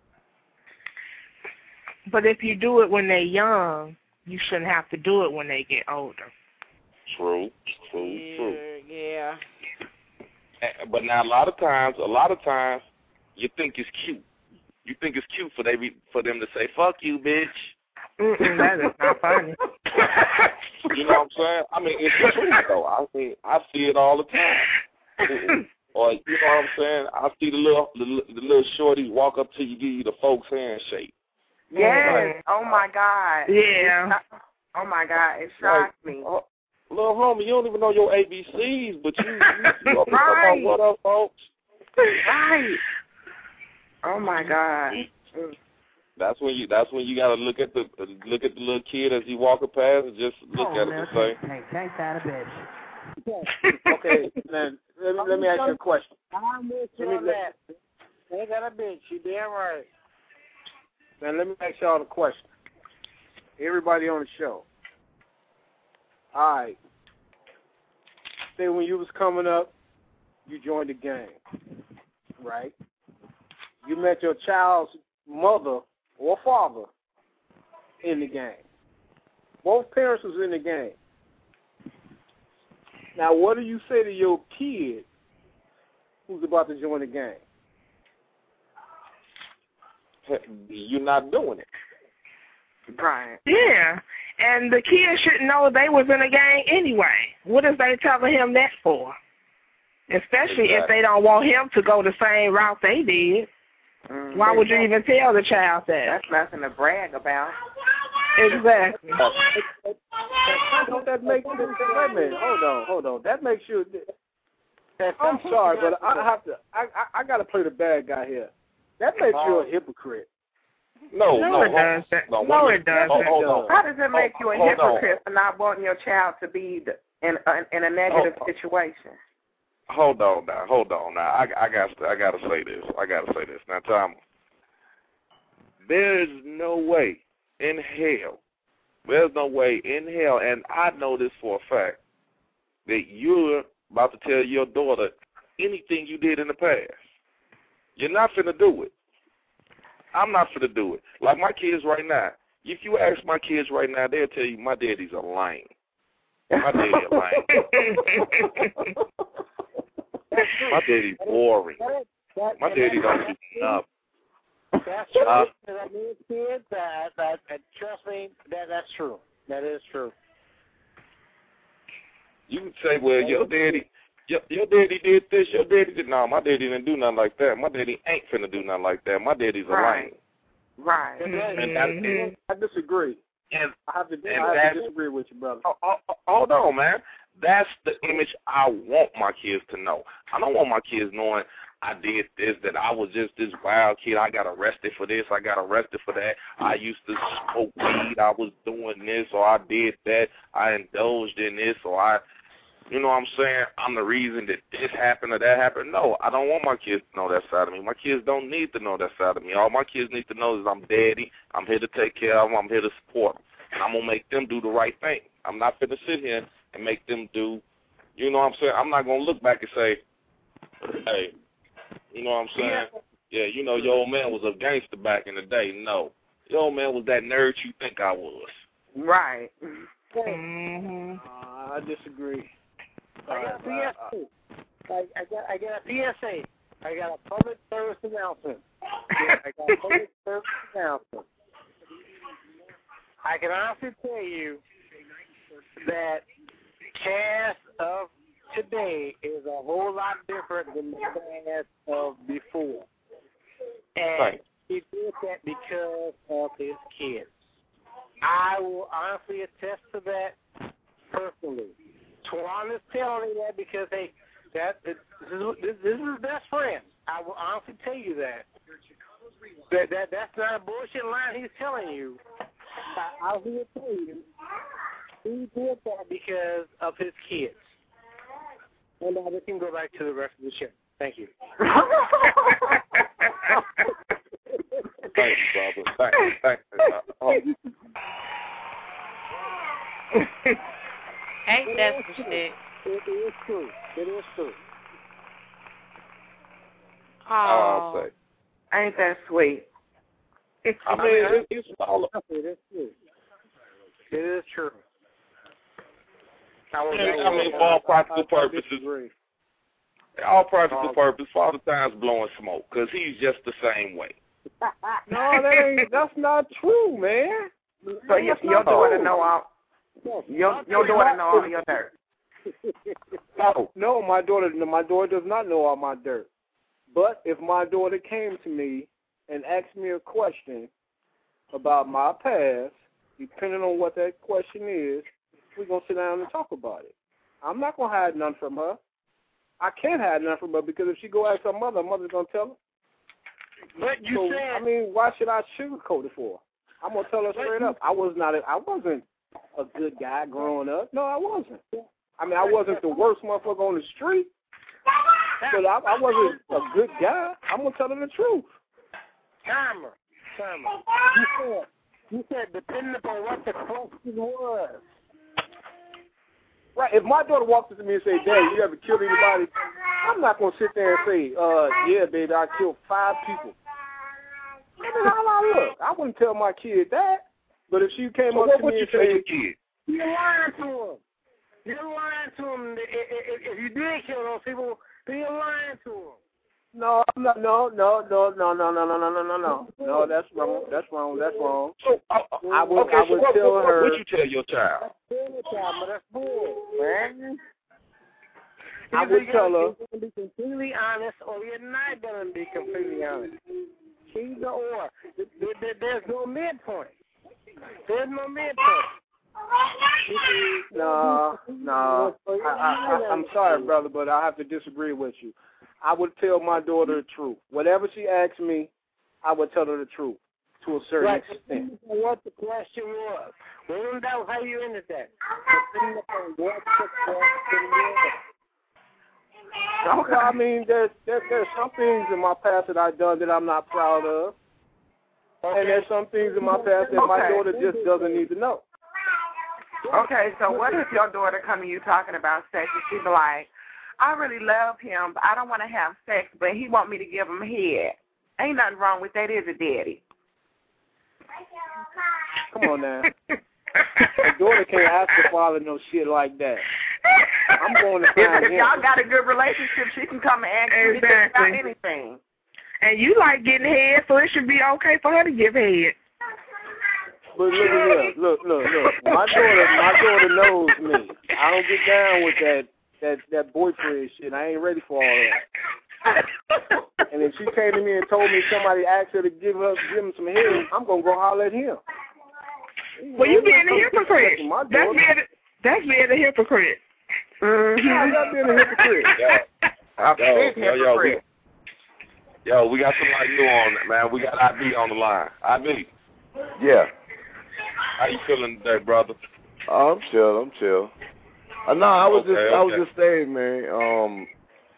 But if you do it when they're young, you shouldn't have to do it when they get older. True, true, yeah, true. Yeah. But now a lot of times, a lot of times, you think it's cute. You think it's cute for they be, for them to say, fuck you, bitch. Mm-mm, that is not funny. You know what I'm saying? I mean, it's true, though. I mean, I see it all the time. Or, you know what I'm saying? I see the little the, the little shorties walk up to you, give you the folks handshake. Yes. Oh, my God. Yeah. Oh, my God. It shocked like, me. Uh, little homie, you don't even know your A B Cs, but you, you, you up right. about what up, folks? Right. Oh, my God. That's when you. That's when you gotta look at the look at the little kid as he walking past and just look oh, at him man, and say, "Hey, take that a bitch." Okay, man. Let me, let me ask you a question. I'm with you on that. Ain't got a bitch. You damn right. Man, let me ask y'all a question. Everybody on the show. All right. Say when you was coming up, you joined the gang, right? You met your child's mother or father in the gang. Both parents was in the gang. Now, what do you say to your kid who's about to join the gang? you're not doing it. Right. Yeah. And the kids shouldn't know they was in a gang anyway. What is they telling him that for? Especially exactly. if they don't want him to go the same route they did. Mm-hmm. Why would you even tell the child that? That's nothing to brag about. Exactly. Don't that make wait a minute, hold on, hold on. That makes you. I'm sorry, but I have to. I I, I got to play the bad guy here. That makes you a hypocrite. No, no, no, it doesn't. No, no it doesn't. Hold, hold on. How does it make you a hold hypocrite on. for not wanting your child to be in a, in a negative hold situation? Hold on now. Hold on now. I I got to, I got to say this. I got to say this. Now, Tom, there's no way in hell. There's no way in hell, and I know this for a fact, that you're about to tell your daughter anything you did in the past. You're not finna do it. I'm not finna do it. Like my kids right now, if you ask my kids right now, they'll tell you my daddy's a lame. My daddy a lame. My daddy's boring. My daddy don't do nothing. That's true. Uh, that means kids, that, that, that, trust me, that, that's true. That is true. You can say, well, your daddy, your, your daddy did this, your daddy did. No, my daddy didn't do nothing like that. My daddy ain't finna do nothing like that. My daddy's a right. lame. Right. And that, I disagree. And, I have to, and I have to disagree with you, brother. Oh, oh, hold on, man. That's the image I want my kids to know. I don't want my kids knowing I did this, that I was just this wild kid. I got arrested for this. I got arrested for that. I used to smoke weed. I was doing this, or I did that. I indulged in this, or I, you know what I'm saying, I'm the reason that this happened or that happened. No, I don't want my kids to know that side of me. My kids don't need to know that side of me. All my kids need to know is I'm daddy. I'm here to take care of them. I'm here to support them. And I'm going to make them do the right thing. I'm not going to sit here and make them do, you know what I'm saying, I'm not going to look back and say, hey, you know what I'm saying? Yeah, you know, your old man was a gangster back in the day. No. Your old man was that nerd you think I was. Right. Mm-hmm. Uh, I disagree. I got a P S A. I, I, got, I got a P S A. I got a public service announcement. Yeah, I got a public service announcement. I can honestly tell you that cast of today is a whole lot different than the cast of before. And right. he did that because of his kids. I will honestly attest to that personally. Twan is telling me that because they, that this is, this is his best friend. I will honestly tell you that. That, that that's not a bullshit line he's telling you. I, I'll here tell you, he did that because of his kids. And now we can go back to the rest of the show. Thank you. shit. It is true. It is true. Oh, I'll say. Ain't that sweet? It's, I mean, it, it's all. It is true. It is true. I, yeah, I mean, for all practical purposes, all practical purposes, Father Time's blowing smoke because he's just the same way. No, that ain't. That's not true, man. So your, your daughter know all. Your your daughter know all your dirt. No, no, my daughter. My daughter does not know all my dirt. But if my daughter came to me and asked me a question about my past, depending on what that question is, we're going to sit down and talk about it. I'm not going to hide none from her. I can't hide none from her because if she go ask her mother, her mother's going to tell her. But you so, said... I mean, why should I sugarcoat it for? I'm going to tell her straight up. I was not. A, I wasn't a good guy growing up. No, I wasn't. I mean, I wasn't the worst motherfucker on the street. But I, I wasn't a good guy. I'm going to tell her the truth. Timer. Timer. You said, you said depending upon what the question was. Right. If my daughter walks up to me and say, Daddy, you ever killed anybody? I'm not going to sit there and say, uh, yeah, baby, I killed five people. I mean, how I look? I wouldn't tell my kid that. But if she came so up what to would me you and tell say, your kid? You're lying to him. You're lying to him. If, if you did kill those people, then you're lying to him. No, no, no, no, no, no, no, no, no, no, no, no, no. No, that's wrong. That's wrong. That's wrong. So, uh, I would, okay, I would so what, tell what, her. What would you tell your child? That's bull, man. I would tell her. You're going to be completely honest, or you're not going to be completely honest. Either or. There's no midpoint. There's no midpoint. No, no. I, I, I, I'm sorry, brother, but I have to disagree with you. I would tell my daughter the truth. Whatever she asks me, I would tell her the truth to a certain right. extent. What the question was. Well, that was how you ended that. What the question was. Okay. Well, I mean, there's, there's there's some things in my past that I've done that I'm not proud of, okay. And there's some things in my past that okay. my daughter just doesn't need to know. Okay, so what if your daughter come to you talking about sex and she be like, I really love him, but I don't want to have sex, but he want me to give him head. Ain't nothing wrong with that, is it, Daddy? Come on now. My daughter can't ask her father no shit like that. I'm going to find if, if him. y'all got a good relationship, she can come and ask you exactly. about anything. And you like getting head, so it should be okay for her to give head. But look at here, look, look, look. My daughter, my daughter knows me. I don't get down with that, that, that boyfriend shit. I ain't ready for all that. And if she came to me and told me somebody asked her to give her, give him some head, I'm gonna go holler at him. Well, you being a hypocrite. That's being, that's being a hypocrite. Mm-hmm. Yeah, that's being a hypocrite. Yo, I'm yo, big yo, yo, hypocrite. we, yo, we got somebody new on it, man. We got I B on the line. I B. Yeah. How you feeling today, brother? Oh, I'm chill. I'm chill. Uh, no, I was okay, just, okay. I was just saying, man. Um,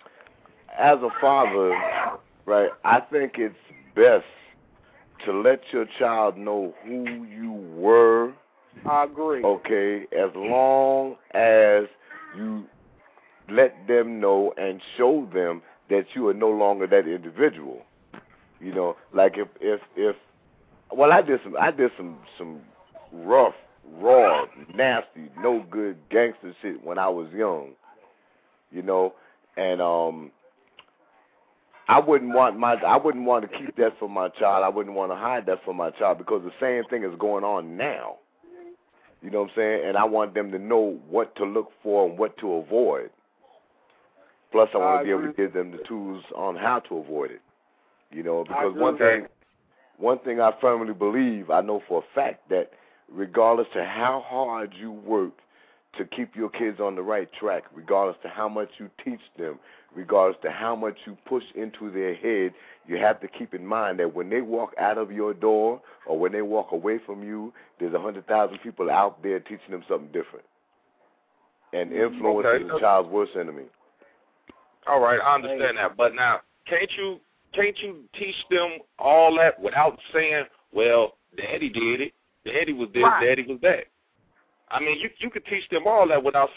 as a father, right? I think it's best to let your child know who you were. I agree. Okay, as long as you let them know and show them that you are no longer that individual. You know, like if if if well, I did some I did some some rough, raw, nasty, no good gangster shit when I was young. You know, and um. I wouldn't want my I wouldn't want to keep that for my child. I wouldn't want to hide that from my child because the same thing is going on now. You know what I'm saying? And I want them to know what to look for and what to avoid. Plus, I want to be able to give them the tools on how to avoid it. You know, because one thing, one thing I firmly believe, I know for a fact that regardless to how hard you work to keep your kids on the right track, regardless to how much you teach them, regardless to how much you push into their head, you have to keep in mind that when they walk out of your door or when they walk away from you, there's a hundred thousand people out there teaching them something different. And influence okay. is a child's worst enemy. All right, I understand that. But now, can't you can't you teach them all that without saying, well, Daddy did it, Daddy was this, right. Daddy was that? I mean, you you could teach them all that without saying,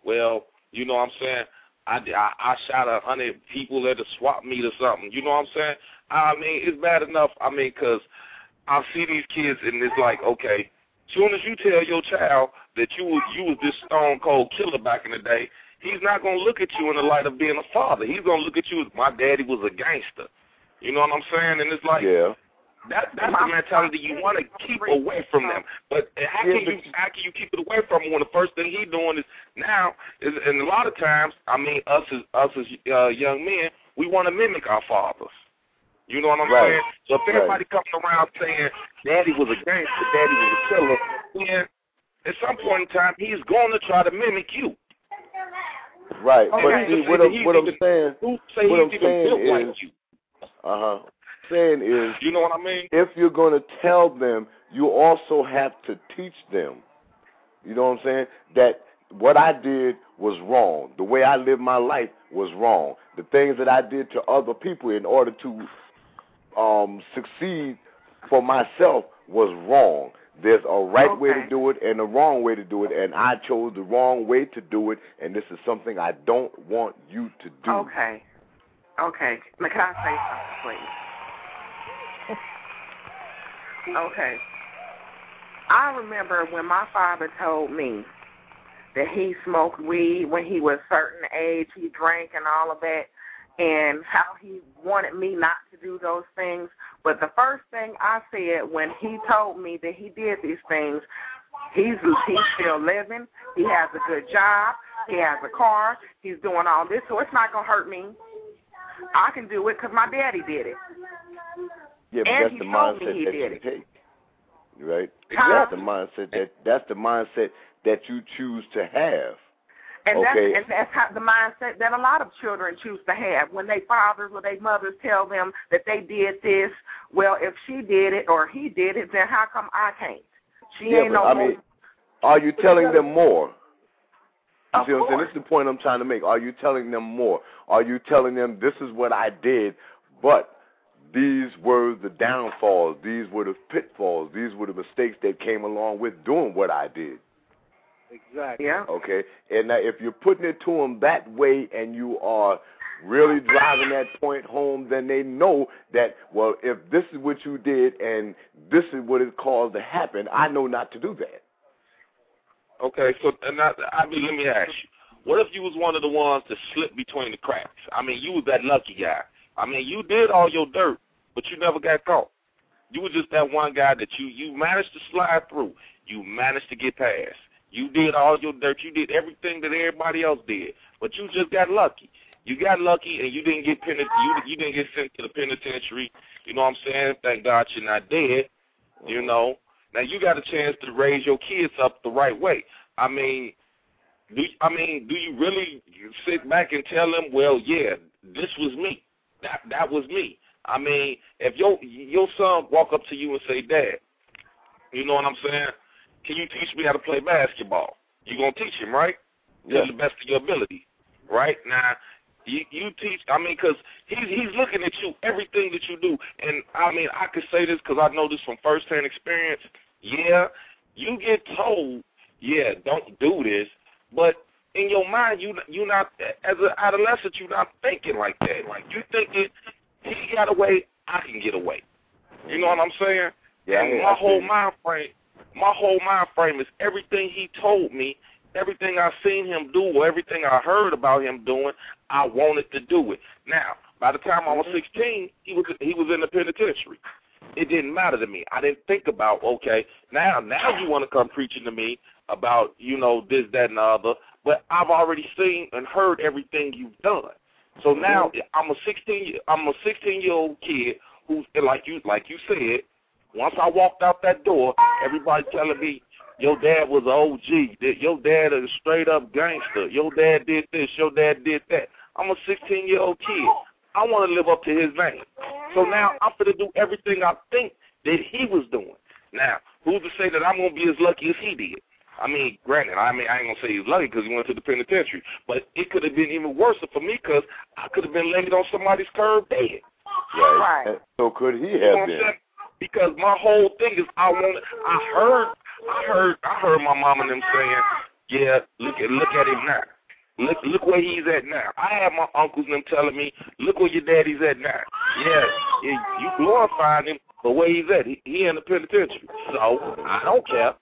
well, you know what I'm saying, I, I, I shot a hundred people at a swap meet or something. You know what I'm saying? I mean, it's bad enough, I mean, because I see these kids and it's like, okay, soon as you tell your child that you was, you was this stone cold killer back in the day, he's not going to look at you in the light of being a father. He's going to look at you as my daddy was a gangster. You know what I'm saying? And it's like, yeah. that that's the mentality you want to keep away from them. But how can you how can you keep it away from him when the first thing he's doing is now is, and a lot of times, I mean, us as us as uh, young men, we want to mimic our fathers. You know what I'm right. saying? So if everybody right. coming around saying Daddy was a gangster, Daddy was a killer, then at some point in time he's going to try to mimic you. Right, okay. but see, what, I'm, what I'm saying, say what I'm saying saying is, like you. uh-huh, saying is, you know what I mean? If you're going to tell them, you also have to teach them. You know what I'm saying? That what I did was wrong. The way I lived my life was wrong. The things that I did to other people in order to um, succeed for myself was wrong. There's a right okay. way to do it and a wrong way to do it, and I chose the wrong way to do it, and this is something I don't want you to do. Okay. Okay. Now, can I say something, please? Okay. I remember when my father told me that he smoked weed when he was a certain age, he drank and all of that, and how he wanted me not to do those things. But the first thing I said when he told me that he did these things, he's he's still living, he has a good job, he has a car, he's doing all this, so it's not going to hurt me. I can do it because my daddy did it. Yeah, but and that's he the told mindset me he that did you it. take, right? Huh? That's the mindset that that's the mindset that you choose to have. And, okay. that's, and that's how the mindset that a lot of children choose to have when their fathers or their mothers tell them that they did this. Well, if she did it or he did it, then how come I can't? She yeah, ain't but no I more. mean, are you telling them more? You of see what I'm saying? This is the point I'm trying to make. Are you telling them more? Are you telling them this is what I did, but these were the downfalls, these were the pitfalls, these were the mistakes that came along with doing what I did? Exactly. Yeah. Okay. And now if you're putting it to them that way and you are really driving that point home, then they know that, well, if this is what you did and this is what it caused to happen, I know not to do that. Okay, so and I, I mean, let me ask you, what if you was one of the ones that slipped between the cracks? I mean, you was that lucky guy. I mean, you did all your dirt, but you never got caught. You were just that one guy that you, you managed to slide through. You managed to get past. You did all your dirt. You did everything that everybody else did, but you just got lucky. You got lucky, and you didn't get pen- you, you didn't get sent to the penitentiary. You know what I'm saying? Thank God you're not dead. You know. Now you got a chance to raise your kids up the right way. I mean, do I mean, do you really sit back and tell them, well, yeah, this was me. That that was me. I mean, if your your son walk up to you and say, Dad, you know what I'm saying? Can you teach me how to play basketball? You're going to teach him, right? Yeah. To the best of your ability, right? Now, you, you teach, I mean, because he's, he's looking at you, everything that you do. And, I mean, I could say this because I know this from firsthand experience. Yeah, you get told, yeah, don't do this, but in your mind, you you not, as an adolescent, you're not thinking like that. Like, you thinking, he got away, I can get away. You know what I'm saying? Yeah, and I, my I whole see. mind frame, my whole mind frame is everything he told me, everything I seen him do, or everything I heard about him doing, I wanted to do it. Now, by the time I was sixteen, he was he was in the penitentiary. It didn't matter to me. I didn't think about, okay, now now you want to come preaching to me about, you know, this, that, and the other, but I've already seen and heard everything you've done. So now I'm a sixteen I'm a sixteen year old kid who's like you like you said. Once I walked out that door, everybody telling me, your dad was an O G. Your dad is a straight-up gangster. Your dad did this. Your dad did that. I'm a sixteen-year-old kid. I want to live up to his name. So now I'm going to do everything I think that he was doing. Now, who's to say that I'm going to be as lucky as he did? I mean, granted, I mean, I ain't going to say he's lucky because he went to the penitentiary, but it could have been even worse for me because I could have been laid on somebody's curb dead. Right. right. So could he have you know been? Because my whole thing is I want I heard I heard I heard my mom and them saying, Yeah, look at look at him now. Look look where he's at now. I have my uncles and them telling me, look where your daddy's at now. Yeah, you you glorifying him, but where he's at, he, he in the penitentiary. So I don't care.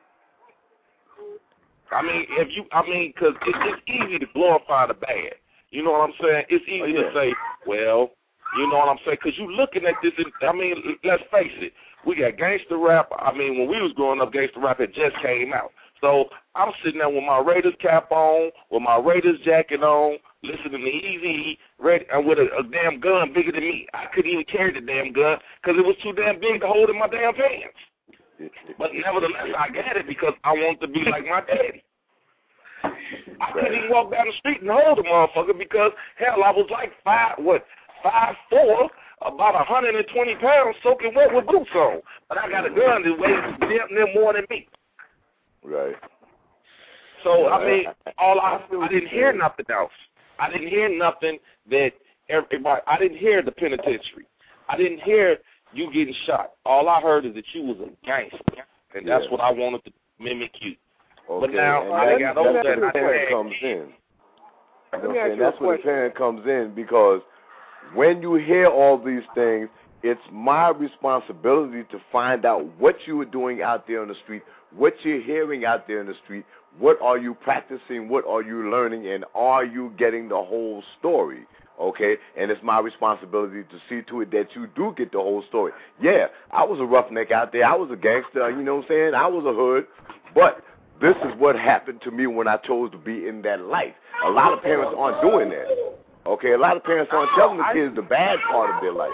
I mean, if you, I mean, because it, it's easy to glorify the bad. You know what I'm saying? It's easy oh, yeah. to say, well, you know what I'm saying? Because you looking at this, and, I mean, let's face it. We got gangster rap. I mean, when we was growing up, gangster rap had just came out. So I'm sitting there with my Raiders cap on, with my Raiders jacket on, listening to Eazy, ready, and with a, a damn gun bigger than me. I couldn't even carry the damn gun because it was too damn big to hold in my damn pants. But nevertheless, I got it because I want to be like my daddy. I couldn't even walk down the street and hold the motherfucker because, hell, I was like five, what, five four, about one hundred twenty pounds soaking wet with boots on. But I got a gun that weighs damn near more than me. Right. So, I mean, all I, I didn't hear nothing else. I didn't hear nothing that everybody, I didn't hear the penitentiary. I didn't hear you getting shot. All I heard is that you was a gangster, and that's yeah. what I wanted to mimic you. Okay. But now and I that, got older that's and where I the parent comes in. You know what I'm saying? That's where the parent comes in because when you hear all these things, it's my responsibility to find out what you are doing out there on the street, what you're hearing out there in the street, what are you practicing, what are you learning, and are you getting the whole story? Okay, and it's my responsibility to see to it that you do get the whole story. Yeah, I was a roughneck out there. I was a gangster, you know what I'm saying? I was a hood. But this is what happened to me when I chose to be in that life. A lot of parents aren't doing that. Okay, a lot of parents aren't telling the kids the bad part of their life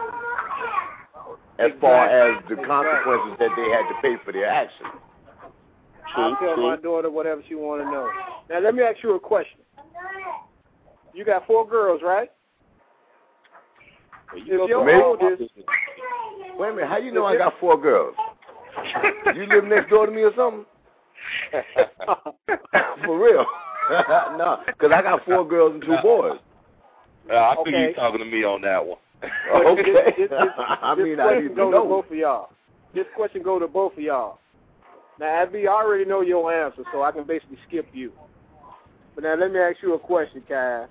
as far as the consequences that they had to pay for their actions. I'll tell my daughter whatever she want to know. Now, let me ask you a question. You got four girls, right? Well, you if your oldest, wait a minute, how you know I got four girls? You live next door to me or something? For real? No, because I got four girls and two boys. Uh, I think okay. you're talking to me on that one. Okay. This, this, this, I this mean, I question need to go know. to both of y'all. This question go to both of y'all. Now, Abby, I already know your answer, so I can basically skip you. But now let me ask you a question, Cass.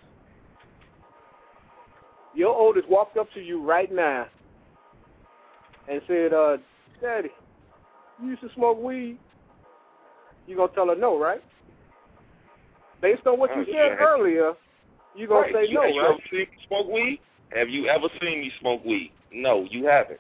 Your oldest walked up to you right now and said, uh, Daddy, you used to smoke weed? You going to tell her no, right? Based on what you said yeah. earlier, you going right. to say no, Have right? You ever seen me smoke weed? Have you ever seen me smoke weed? No, you haven't.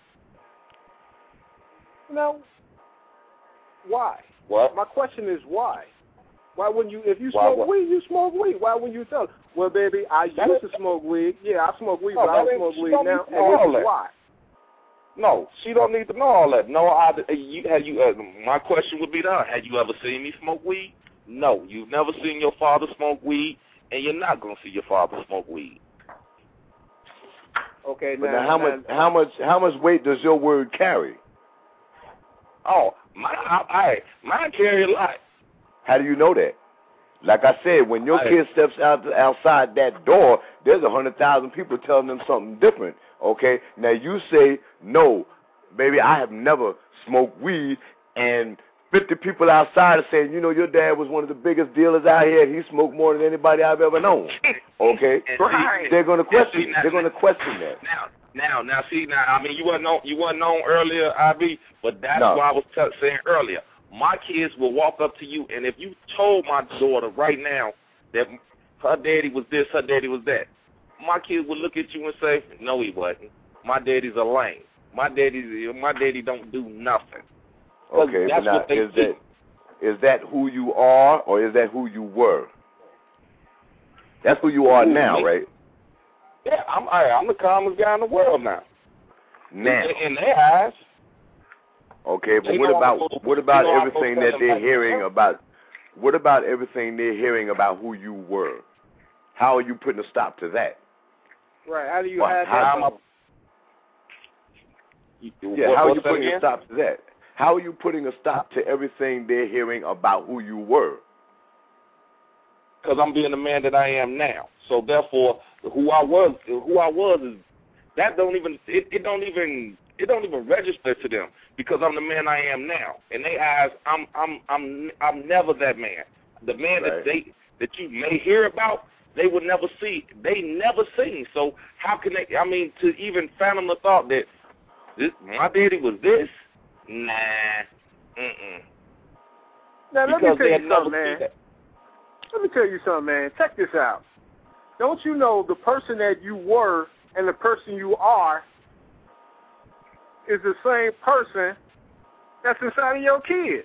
No. Why? What? My question is why? Why wouldn't you, if you why, smoke what? weed, you smoke weed. Why wouldn't you tell her? Well, baby, I used to smoke weed. Yeah, I smoke weed, no, but I don't smoke weed now. And this is why. No, she don't need to know all that. No, I, you, had you, uh, my question would be that, had you ever seen me smoke weed? No, you've never seen your father smoke weed, and you're not going to see your father smoke weed. Okay, but now, now how now, much how much how much weight does your word carry? Oh, my, I, I mine carry a lot. How do you know that? Like I said, when your I, kid steps out outside that door, there's a hundred thousand people telling them something different. Okay, now you say no, baby. I have never smoked weed, and fifty people outside are saying, you know, your dad was one of the biggest dealers out here. He smoked more than anybody I've ever known. Okay, right. They're going to question. See, now, they're going to question that. Now, now, now, see, now, I mean, you weren't known, you weren't known earlier, I B, but that's no. why I was t- saying earlier. My kids will walk up to you, and if you told my daughter right now that her daddy was this, her daddy was that, my kids would look at you and say, no, he wasn't. My daddy's a lame. My daddy, my daddy don't do nothing. Okay, but now, is that, is that who you are, or is that who you were? That's who you are Ooh, now, me? Right? Yeah, I'm I, I'm the calmest guy in the world now. Now. In, in their eyes. Okay, but what about what about everything that they're hearing about? What about everything they're hearing about who you were? How are you putting a stop to that? Right. How do you what, have how, that? Yeah. What, how are you putting again? a stop to that? How are you putting a stop to everything they're hearing about who you were? Because I'm being the man that I am now. So therefore, who I was, who I was is that don't even it, it don't even it don't even register to them because I'm the man I am now. In their eyes, I'm I'm I'm I'm never that man. The man right. that they that you may hear about, they would never see. They never seen. So how can they? I mean, to even fathom the thought that this my daddy was this, nah, mm-mm. Now let Because me tell they you never something, man. see that. Let me tell you something, man. Check this out. Don't you know the person that you were and the person you are is the same person that's inside of your kids?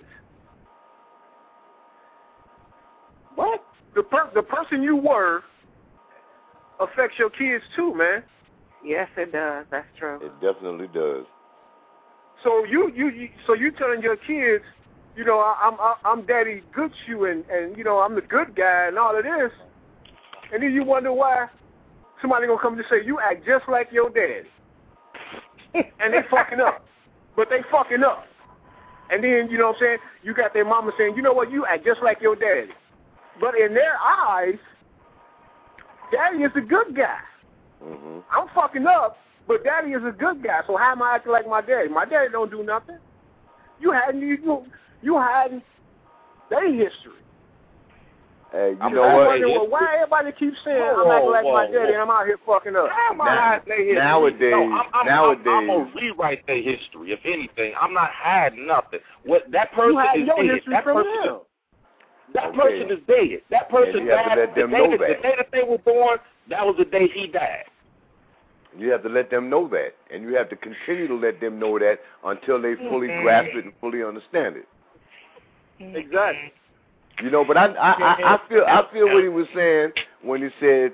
What? The per- the person you were affects your kids too, man. Yes, it does. That's true. It definitely does. So you you, you so you telling your kids, you know, I, I'm I, I'm Daddy Good Shoe and and you know I'm the good guy and all of this, and then you wonder why somebody gonna come and say you act just like your daddy, and they fucking up, but they fucking up, and then you know what I'm saying, you got their mama saying, you know what, you act just like your daddy, but in their eyes, Daddy is a good guy. Mm-hmm. I'm fucking up, but Daddy is a good guy. So how am I acting like my daddy? My daddy don't do nothing. You hadn't you you hadn't their history. Hey, you I'm know what? wondering, well, why everybody keeps saying Whoa, I'm acting like whoa, my daddy whoa. and I'm out here fucking up? How am I Now- hiding their history? nowadays- no, I'm, I'm, nowadays- I'm, I'm gonna rewrite their history. If anything, I'm not hiding nothing. What that person You had is your dead. history That from person them. is That Okay. person is dead. That person And you have to died let them the, day know that, that. the day that they were born. That was the day he died. You have to let them know that, and you have to continue to let them know that until they fully Mhm. grasp it and fully understand it. Exactly. You know, but I, I, I, I feel, I feel what he was saying when he said,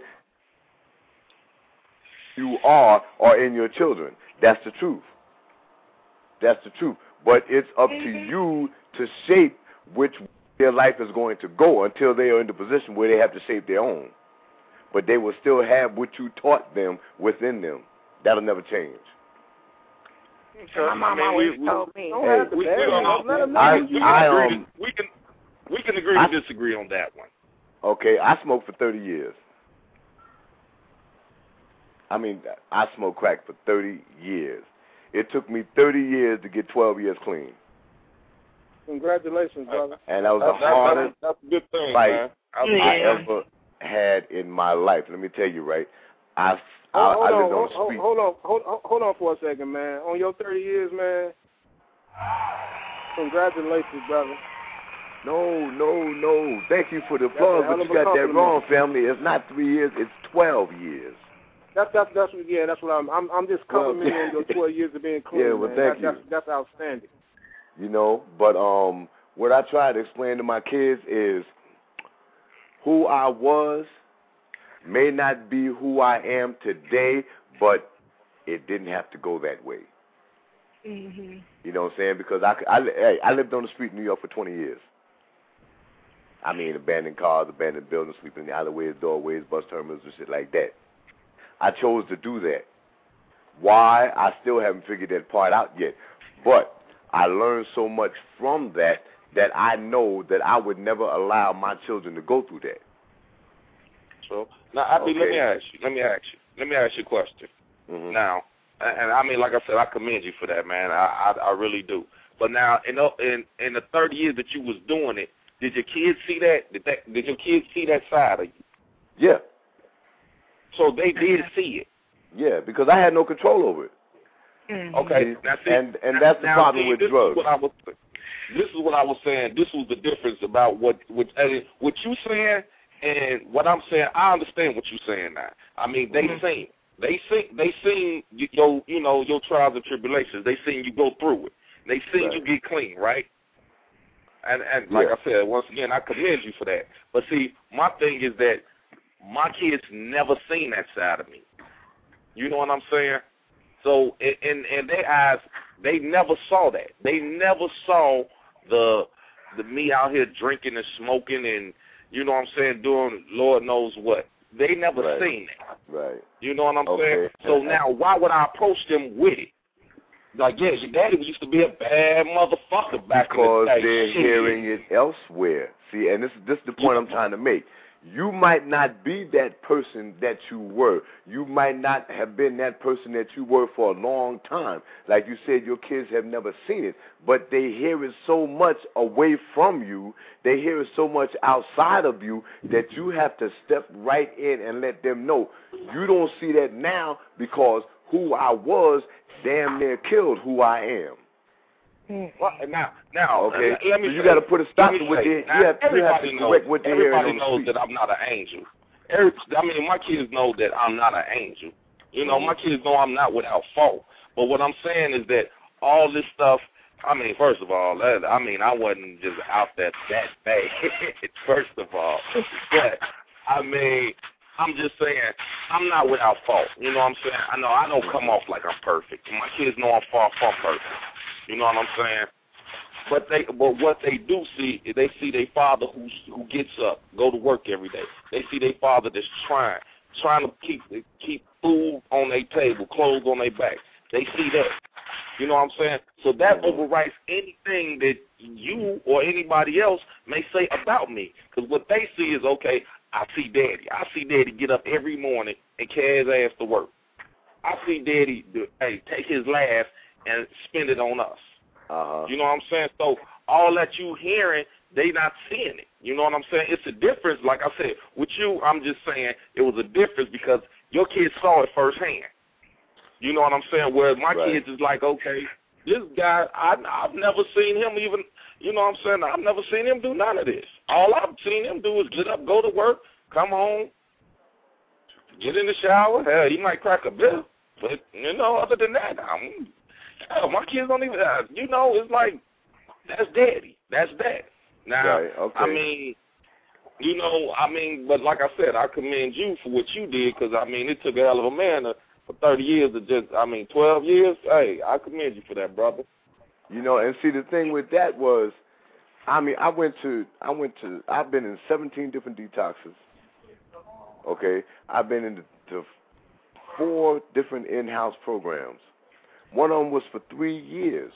"You are or in your children." That's the truth. That's the truth. But it's up to you to shape which their life is going to go until they are in the position where they have to shape their own. But they will still have what you taught them within them. That'll never change. My mom I mean, always we- we- told me. Don't Hey, have to We, we, bury don't, them. Let them know I- who you we, I, can agree um, to, we can we can agree I- to disagree on that one. Okay, I smoked for thirty years. I mean, I smoked crack for thirty years. It took me thirty years to get twelve years clean. Congratulations, brother. And that was That's, the hardest that's, that's a good thing, fight man. I, Yeah. I ever had in my life. Let me tell you, right? I, I, Hold, hold I lived on, on hold, the hold, street. hold on, hold, hold on for a second, man. On your thirty years, man. Congratulations, brother. No, no, no. Thank you for the That's applause, a hell but of you a got that compliment. wrong, family. It's not three years. It's twelve years. That's that's that's what yeah. That's what I'm. I'm, I'm just Well, complimenting on your twelve years of being clean. Yeah, well, man. thank that's, you. That's, that's outstanding. You know, but um, what I try to explain to my kids is who I was may not be who I am today, but it didn't have to go that way. Mhm. You know what I'm saying? Because I, I, hey, I lived on the street in New York for twenty years. I mean, abandoned cars, abandoned buildings, sleeping in the alleyways, doorways, bus terminals, and shit like that. I chose to do that. Why? I still haven't figured that part out yet. But I learned so much from that that I know that I would never allow my children to go through that. So now, I Okay. let me ask you. Let me ask you. Let me ask you a question. Mm-hmm. Now, and, and I mean, like I said, I commend you for that, man. I I, I really do. But now, in the, in in the thirty years that you was doing it, did your kids see that? Did that? Did your kids see that side of you? Yeah, So they did see it. yeah, because I had no control over it. Mhm. Okay. Now, see, And and now- that's the now, problem see, with this drugs. Is what I was, this is what I was saying. This was the difference about what what uh, what you saying and what I'm saying. I understand what you're saying now. I mean, they Mhm. seen they seen they seen you, your you know your trials and tribulations. They seen you go through it. They seen Right. you get clean, right? And and like Yeah. I said, once again, I commend you for that. But see, my thing is that my kids never seen that side of me. You know what I'm saying? So in in, in their eyes, they never saw that. They never saw the the me out here drinking and smoking and you know what I'm saying, doing Lord knows what. They never Right. seen that. Right. You know what I'm Okay. saying? So now, why would I approach them with it? Like, yes, your daddy used to be a bad motherfucker back Because in the day. they're Shit. hearing it elsewhere. See, and this, this is the point I'm trying to make. you might not be that person that you were. You might not have been that person that you were for a long time. Like you said, your kids have never seen it, but they hear it so much away from you, they hear it so much outside of you that you have to step right in and let them know. You don't see that now because who I was damn near killed who I am. Well, now, now, okay. uh, let me so you got to put a stop to what they. You have, you have to correct what they hear. Everybody knows that I'm not an angel. Every, I mean, my kids know that I'm not an angel. You know, my kids know I'm not without fault. But what I'm saying is that all this stuff. I mean, first of all, that, I mean, I wasn't just out there that bad. First of all, but I mean, I'm just saying I'm not without fault. You know what I'm saying? I know I don't come off like I'm perfect. My kids know I'm far from perfect. You know what I'm saying? But they, but what they do see, they see their father who who gets up, go to work every day. They see their father that's trying, trying to keep keep food on their table, clothes on their back. They see that. You know what I'm saying? So that overwrites anything that you or anybody else may say about me. Because what they see is, okay, I see Daddy. I see Daddy get up every morning and carry his ass to work. I see Daddy, do, hey, take his last and spend it on us. Uh-huh. You know what I'm saying? So all that you hearing, they not seeing it. You know what I'm saying? It's a difference. Like I said, with you, I'm just saying it was a difference because your kids saw it firsthand. You know what I'm saying? Whereas my right. kids is like, okay, this guy, I, I've never seen him even, you know what I'm saying? I've never seen him do none of this. All I've seen him do is get up, go to work, come home, get in the shower. Hell, he might crack a bill. But, you know, other than that, I'm... Hell, my kids don't even, uh, you know, it's like, that's Daddy. That's that. Now, right, okay. I mean, you know, I mean, but like I said, I commend you for what you did because, I mean, it took a hell of a man to, for thirty years to just, I mean, twelve years. Hey, I commend you for that, brother. You know, and see, the thing with that was, I mean, I went to, I went to, I've been in seventeen different detoxes. Okay? I've been in the, the four different in-house programs. One of them was for three years.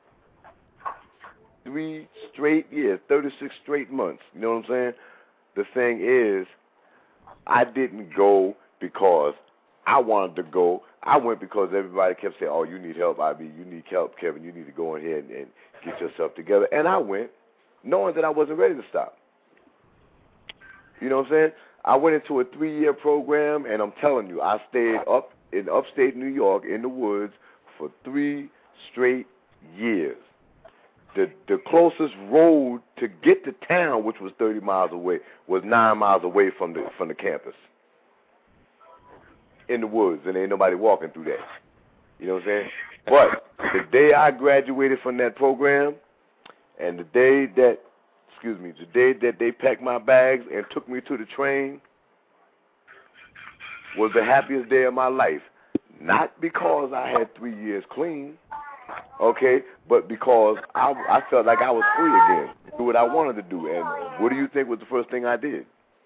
Three straight years, thirty-six straight months. You know what I'm saying? The thing is, I didn't go because I wanted to go. I went because everybody kept saying, oh, you need help, I B, you need help, Kevin, you need to go in here and, and get yourself together. And I went knowing that I wasn't ready to stop. You know what I'm saying? I went into a three-year program, and I'm telling you, I stayed up in upstate New York in the woods for three straight years. The the closest road to get to town, which was thirty miles away, was nine miles away from the from the campus. In the woods, and ain't nobody walking through that. You know what I'm saying? But the day I graduated from that program, and the day that, excuse me, the day that they packed my bags and took me to the train was the happiest day of my life. Not because I had three years clean, okay, but because I, I felt like I was free again, do what I wanted to do. And what do you think was the first thing I did?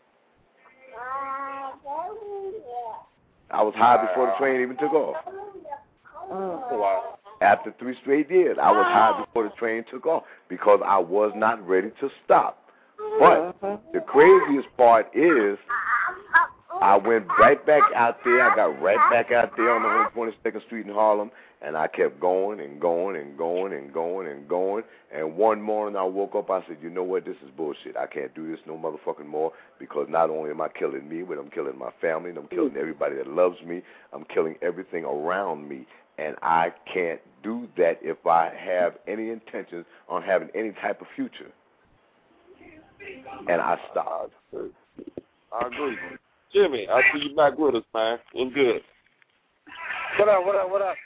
I was high before the train even took off. Wow. After three straight years, I was high before the train took off because I was not ready to stop. But the craziest part is I went right back out there. I got right back out there on one hundred twenty-second Street in Harlem, and I kept going and going and going and going and going. And one morning I woke up, I said, you know what, this is bullshit. I can't do this no motherfucking more because not only am I killing me, but I'm killing my family, and I'm killing everybody that loves me. I'm killing everything around me. And I can't do that if I have any intentions on having any type of future. And I stopped. I agree. Jimmy, I see you back with us, man. What's good? What up, what up, what up?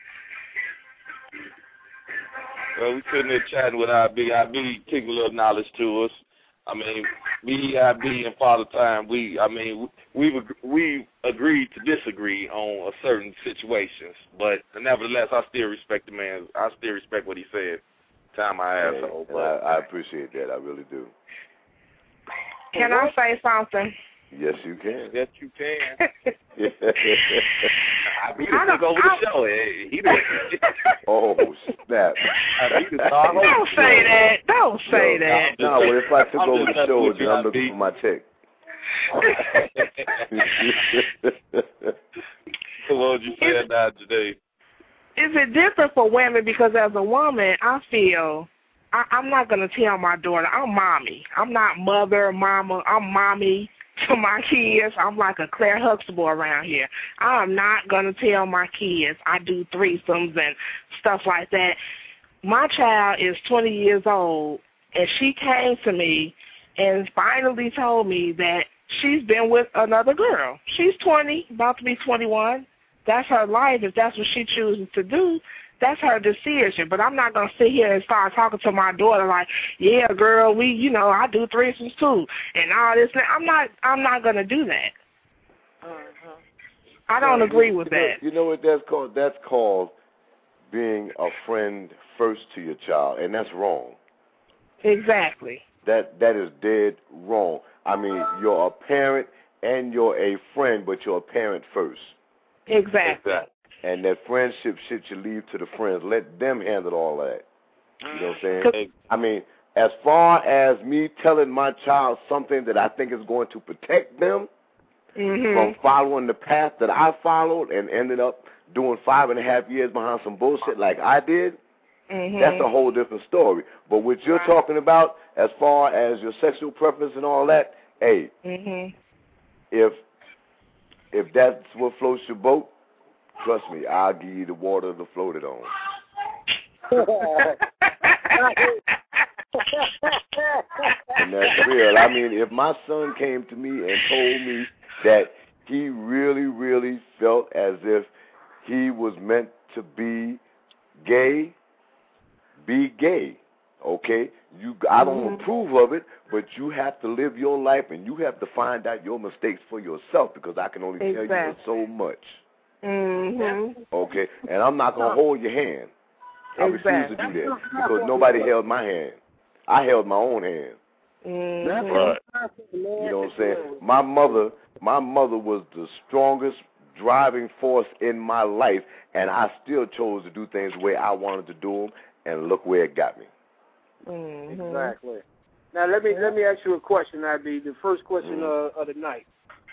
Well, we sitting there chatting with I B. I B kicked a little knowledge to us. I mean, me, I B, and Father Time, we, I mean, we've we agreed to disagree on a certain situations, but nevertheless, I still respect the man. I still respect what he said. Time I have. Hey, so, but I, I appreciate that. I really do. Can I say something? Yes, you can. Yes, you can. I B just took over the show. Hey, he didn't. Oh, snap. Don't say that. Don't say no, that. No, well, if I took I'm over the show, then you, I'm looking for my check. What would you say now today? Is it different for women? Because as a woman, I feel I, I'm not going to tell my daughter, I'm mommy. I'm not mother, mama. I'm mommy to my kids. I'm like a Claire Huxtable around here. I'm not going to tell my kids I do threesomes and stuff like that. My child is twenty years old, and she came to me and finally told me that she's been with another girl. She's twenty, about to be twenty-one. That's her life. If that's what she chooses to do, that's her decision. But I'm not going to sit here and start talking to my daughter like, yeah, girl, we, you know, I do threesomes too, and all this. I'm not, I'm not going to do that. Uh-huh. I don't no, agree you, with you that. Know, you know what that's called? That's called being a friend first to your child, and that's wrong. Exactly. That that is dead wrong. I mean, you're a parent and you're a friend, but you're a parent first. Exactly. And that friendship shit you leave to the friends. Let them handle all that. You know what I'm saying? I mean, as far as me telling my child something that I think is going to protect them mm-hmm. from following the path that I followed and ended up doing five and a half years behind some bullshit like I did, mm-hmm. that's a whole different story. But what you're right. talking about, as far as your sexual preference and all that, hey, mm-hmm. if if that's what floats your boat, trust me, I'll give you the water to float it on. And that's real. I mean, if my son came to me and told me that he really, really felt as if he was meant to be gay, be gay, okay? You, I don't mm-hmm. approve of it, but you have to live your life and you have to find out your mistakes for yourself because I can only exactly. tell you so much. Mm-hmm. Okay? And I'm not going to hold your hand. I exactly. refuse to do that because nobody held my hand. I held my own hand. Mm-hmm. Right. You know what I'm saying? My mother, my mother was the strongest driving force in my life, and I still chose to do things the way I wanted to do them, and look where it got me. Mm-hmm. Exactly. Now let me let me ask you a question. That'd be the first question mm-hmm. uh, of the night.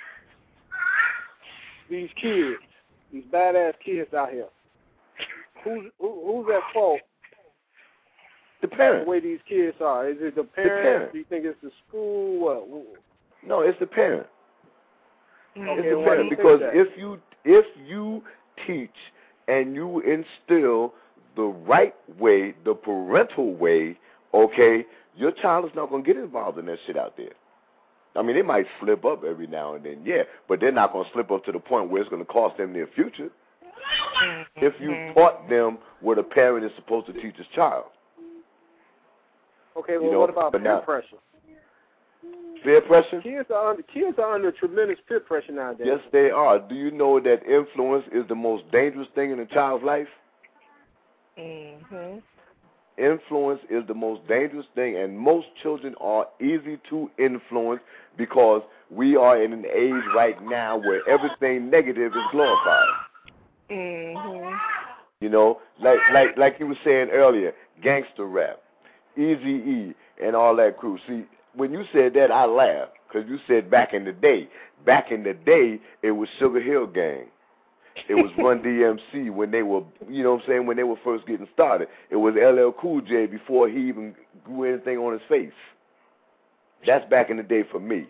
These kids, these badass kids out here, who's who, who's at fault? The parents. The way these kids are. Is it the parents? The parent. Do you think it's the school? What? No, it's the parent. Okay, it's the parent because if you if you teach and you instill the right way, the parental way, okay, your child is not going to get involved in that shit out there. I mean, they might slip up every now and then, yeah, but they're not going to slip up to the point where it's going to cost them their future. Mm-hmm. If you taught them what a parent is supposed to teach his child. Okay, well, you know, what about peer now, pressure? Peer pressure? Kids are under kids are under tremendous peer pressure nowadays. Yes, they are. Do you know that influence is the most dangerous thing in a child's life? Mm-hmm. Influence is the most dangerous thing, and most children are easy to influence because we are in an age right now where everything negative is glorified. Mm-hmm. You know, like like like you were saying earlier, gangster rap, Eazy-E, and all that crew. See, when you said that, I laughed because you said back in the day. Back in the day, it was Sugar Hill Gang. It was Run D M C when they were, you know what I'm saying, when they were first getting started. It was L L Cool J before he even grew anything on his face. That's back in the day for me.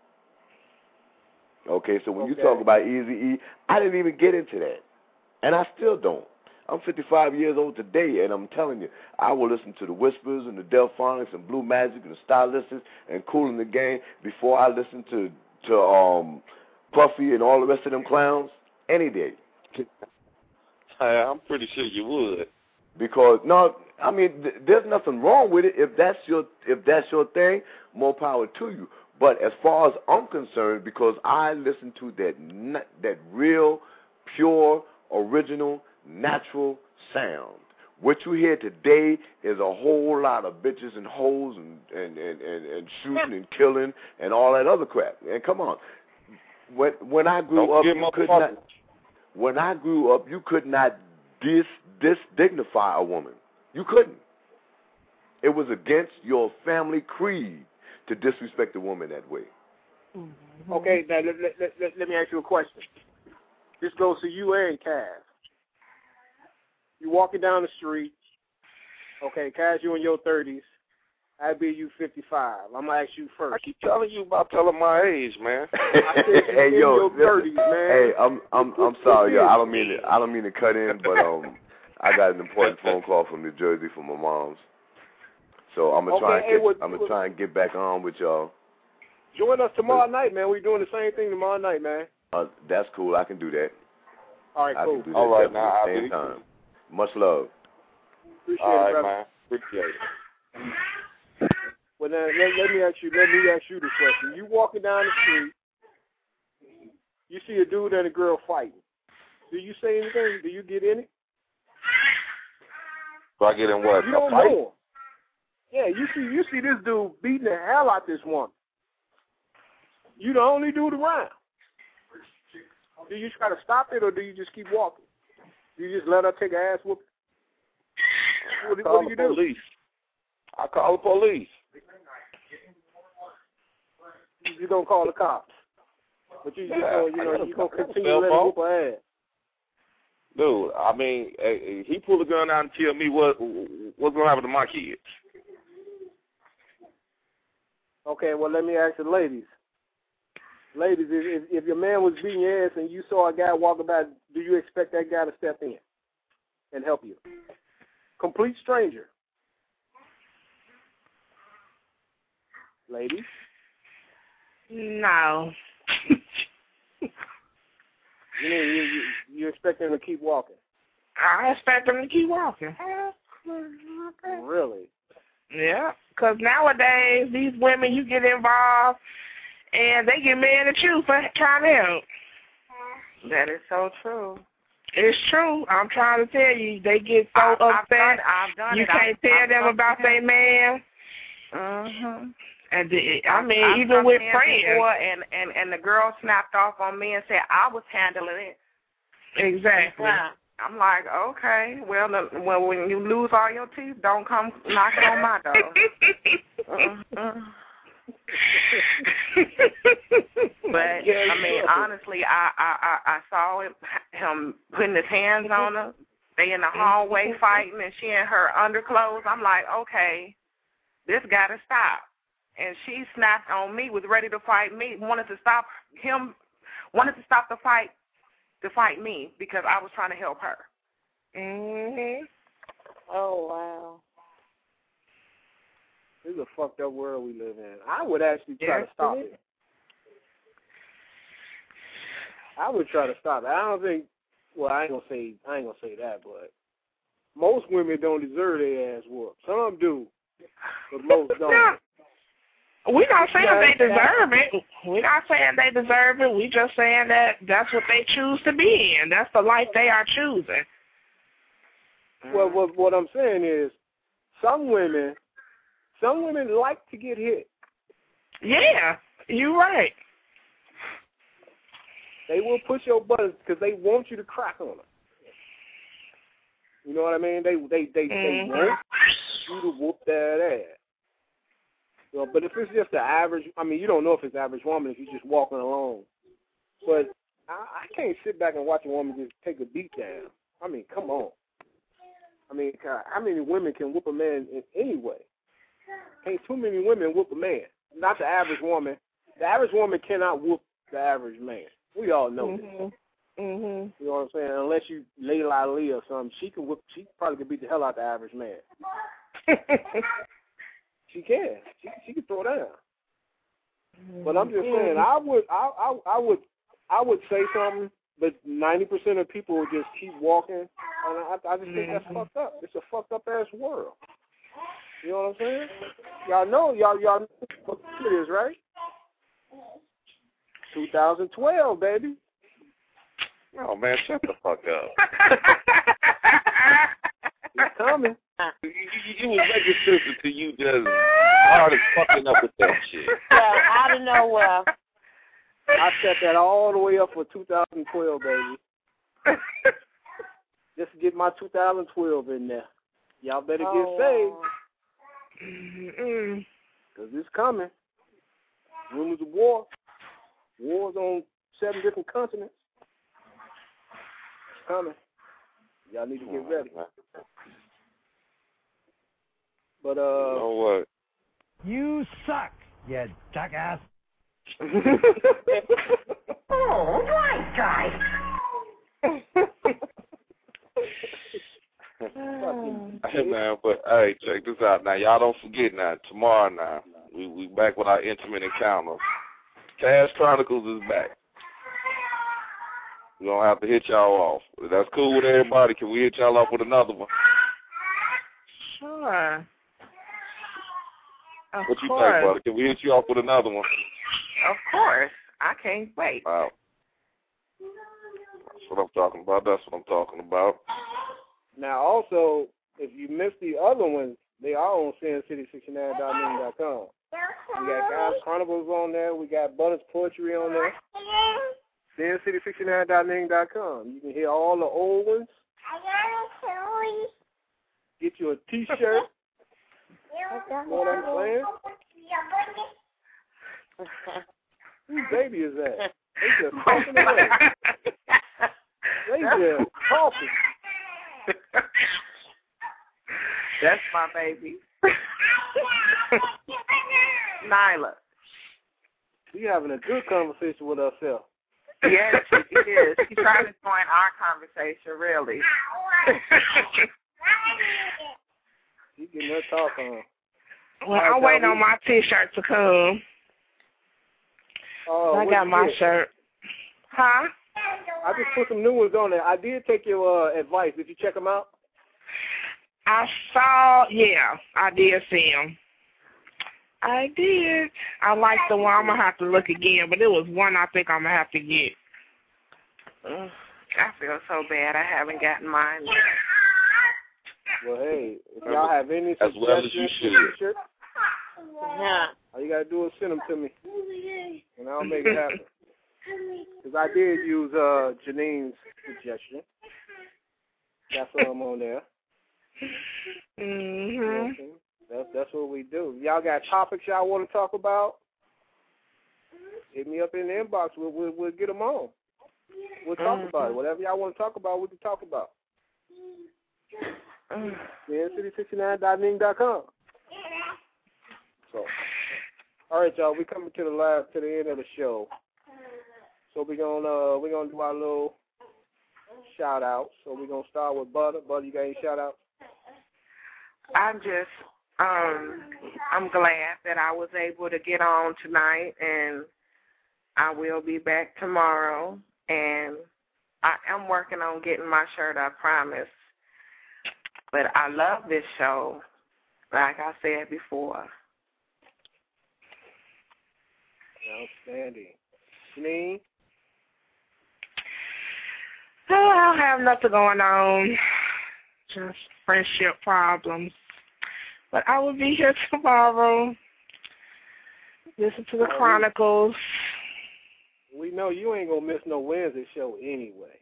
Okay, so when okay. you talk about Eazy-E, I didn't even get into that. And I still don't. I'm fifty-five years old today, and I'm telling you, I will listen to the Whispers and the Delphonics and Blue Magic and the Stylists and Kool and the Gang before I listen to, to um, Puffy and all the rest of them clowns. Any day. I'm pretty sure you would. Because no, I mean, th- there's nothing wrong with it. If that's your if that's your thing, more power to you. But as far as I'm concerned, because I listen to that na- that real, pure, original, natural sound. What you hear today is a whole lot of bitches and hoes and and, and, and, and shooting and killing and all that other crap. And come on. When when I grew Don't up, you could not. When I grew up, you could not dis disdignify a woman. You couldn't. It was against your family creed to disrespect a woman that way. Mm-hmm. Okay, now let, let, let, let me ask you a question. This goes to you and Kaz. You walking down the street. Okay, Kaz, you in your thirties. I be you fifty-five. I'm gonna ask you first. I keep telling you about telling my age, man. I said you hey, in yo, your thirties, man. Hey, I'm I'm I'm sorry, yo. I don't mean to, I don't mean to cut in, but um, I got an important phone call from New Jersey from my mom's. So I'm gonna okay, try and hey, get, what, I'm gonna what, try and get back on with y'all. Join us tomorrow night, man. We're doing the same thing tomorrow night, man. Uh, that's cool. I can do that. All right, I cool. can do that All right, definitely now at the I'll same be time. Much love. Appreciate All it, right, brother. man. Appreciate it. Well, now let, let me ask you. Let me ask you this question. You walking down the street, you see a dude and a girl fighting. Do you say anything? Do you get in it? So I get in what? You don't a fight? know him. Yeah, you see, you see this dude beating the hell out this woman. You the only dude around. Do you try to stop it, or do you just keep walking? Do you just let her take her ass whooping? What, call what do you the do? Police. I call the police. You don't call the cops, but you, Yeah, you know, you I know, got a- you gonna I got a continue cell to let her phone. whoop her ass. Dude, I mean, eh, he pulled a gun out and tell me what what's gonna happen to my kids. Okay, well, let me ask the ladies. Ladies, if, if your man was beating your ass and you saw a guy walking by, do you expect that guy to step in and help you? Complete stranger. Ladies? No. You mean you, you, you expect him to keep walking? I expect them to keep walking. Really? Yeah, because nowadays, these women, you get involved, and they get mad at you for trying to help. That is so true. It's true. I'm trying to tell you, they get so I, upset. I've done, I've done you it. can't I've, tell I've them about their man. Mm-hmm. And the, I mean, I've, even I've with done friends. before, and, and, and the girl snapped off on me and said I was handling it. Exactly. I'm like, okay, well, the, well, when you lose all your teeth, don't come knocking on my door. uh-uh. But I mean, honestly, I I I, I saw him, him putting his hands on her. They in the hallway fighting, and she in her underclothes. I'm like, okay, this got to stop. And she snapped on me, was ready to fight me, wanted to stop him, wanted to stop the fight. to fight me because I was trying to help her. Mhm. Oh, wow. This is a fucked up world we live in. I would actually try Yes, to stop it is. it. I would try to stop it. I don't think, well, I ain't gonna say, I ain't gonna say that, but most women don't deserve their ass whooped. Some of them do, but most don't. Yeah. We're not saying Yeah, they deserve yeah. it. We're not saying they deserve it. We're just saying that that's what they choose to be in. That's the life they are choosing. Well, what, what I'm saying is, some women, some women like to get hit. Yeah, you're right. They will push your buttons because they want you to crack on them. You know what I mean? They they they, Mm-hmm. they want you to whoop that ass. You know, but if it's just the average, I mean, you don't know if it's average woman if you're just walking along. But I, I can't sit back and watch a woman just take a beat down. I mean, come on. I mean, God, how many women can whoop a man in any way? Ain't too many women whoop a man. Not the average woman. The average woman cannot whoop the average man. We all know Mm-hmm. this. Mm-hmm. You know what I'm saying? Unless you Layla Ali or something, she can whoop. She probably could beat the hell out the average man. She can. She she can throw down. But I'm just saying, I would I I, I would I would say something, but ninety percent of people would just keep walking, and I I just think that's fucked up. It's a fucked up ass world. You know what I'm saying? Y'all know y'all y'all know what it is, right? twenty twelve, baby. Oh man, shut the fuck up. It's coming. You, you, you was making sense until you just started fucking up with that shit. Yeah, out of nowhere. I set that all the way up for two thousand twelve, baby. Just to get my two thousand twelve in there. Y'all better get Oh, saved, Mm-mm. because it's coming. Rumors of war. Wars on seven different continents. It's coming. Y'all need to get ready. But, uh... You know what? You suck, you jackass. Oh, right, guy. Hey man, but hey, check this out now. Y'all don't forget now. Tomorrow now, we we back with our intimate encounter. Cash Chronicles is back. We don't have to hit y'all off. If that's cool with everybody, can we hit y'all off with another one? Sure. Of What you course. think, brother? Can we hit you off with another one? Of course. I can't wait. Wow. That's what I'm talking about. That's what I'm talking about. Now, also, if you missed the other ones, they are on sin city sixty-nine dot ming dot com. We got Guys Chronicles on there. We got Butters Poetry on there. sin city sixty-nine dot ming dot com. You can hear all the old ones. Get you a T-shirt. You know what I'm saying? Whose baby is that? They just talking away. They just talking. That's my baby. Nyla. We having a good conversation with ourselves. Yes, she is. She's trying to join our conversation, really. She's getting her talk on. Well, I'm waiting on my T-shirt to come. Oh, I got my get? shirt. Huh? I just put some new ones on there. I did take your uh, advice. Did you check them out? I saw, yeah, I did see him. I did. I like the one. I'm going to have to look again, but it was one I think I'm going to have to get. Mm, I feel so bad I haven't gotten mine yet. Well, hey, if y'all have any as well as you suggestions should. for yeah. All you got to do is send them to me, and I'll make it happen. Because I did use uh, Janine's suggestion. That's what I'm on there. Mm-hmm. That's, that's what we do. Y'all got topics y'all want to talk about? Hit me up in the inbox. We'll, we'll, we'll get them on. We'll talk mm-hmm. about it. Whatever y'all want to talk about, we can talk about. sin city sixty-nine dot ming dot com. So, all right, y'all. We coming to the last, to the end of the show. So we're gonna uh, we're gonna do our little shout outs. So we're gonna start with Butter. Butter, you got any shout outs? I'm just um I'm glad that I was able to get on tonight, and I will be back tomorrow, and I am working on getting my shirt, I promise. But I love this show, like I said before. Outstanding. Me? Oh, I don't have nothing going on. Just friendship problems. But I will be here tomorrow. Listen to the Chronicles. We know you ain't going to miss no Wednesday show anyway.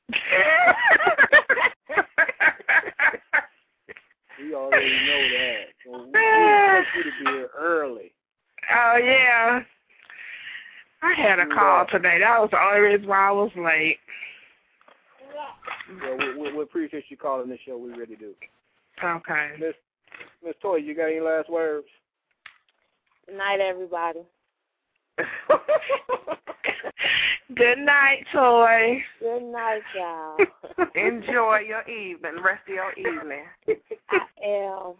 We already know that. So we expect you to be here early. Oh, yeah. I had a call today. That was the only reason why I was late. Yeah, we, we, we appreciate you calling this show. We really do. Okay. Miss Miss Toy, you got any last words? Good night, everybody. Good night, Toy. Good night, y'all. Enjoy your evening, rest of your evening. I am.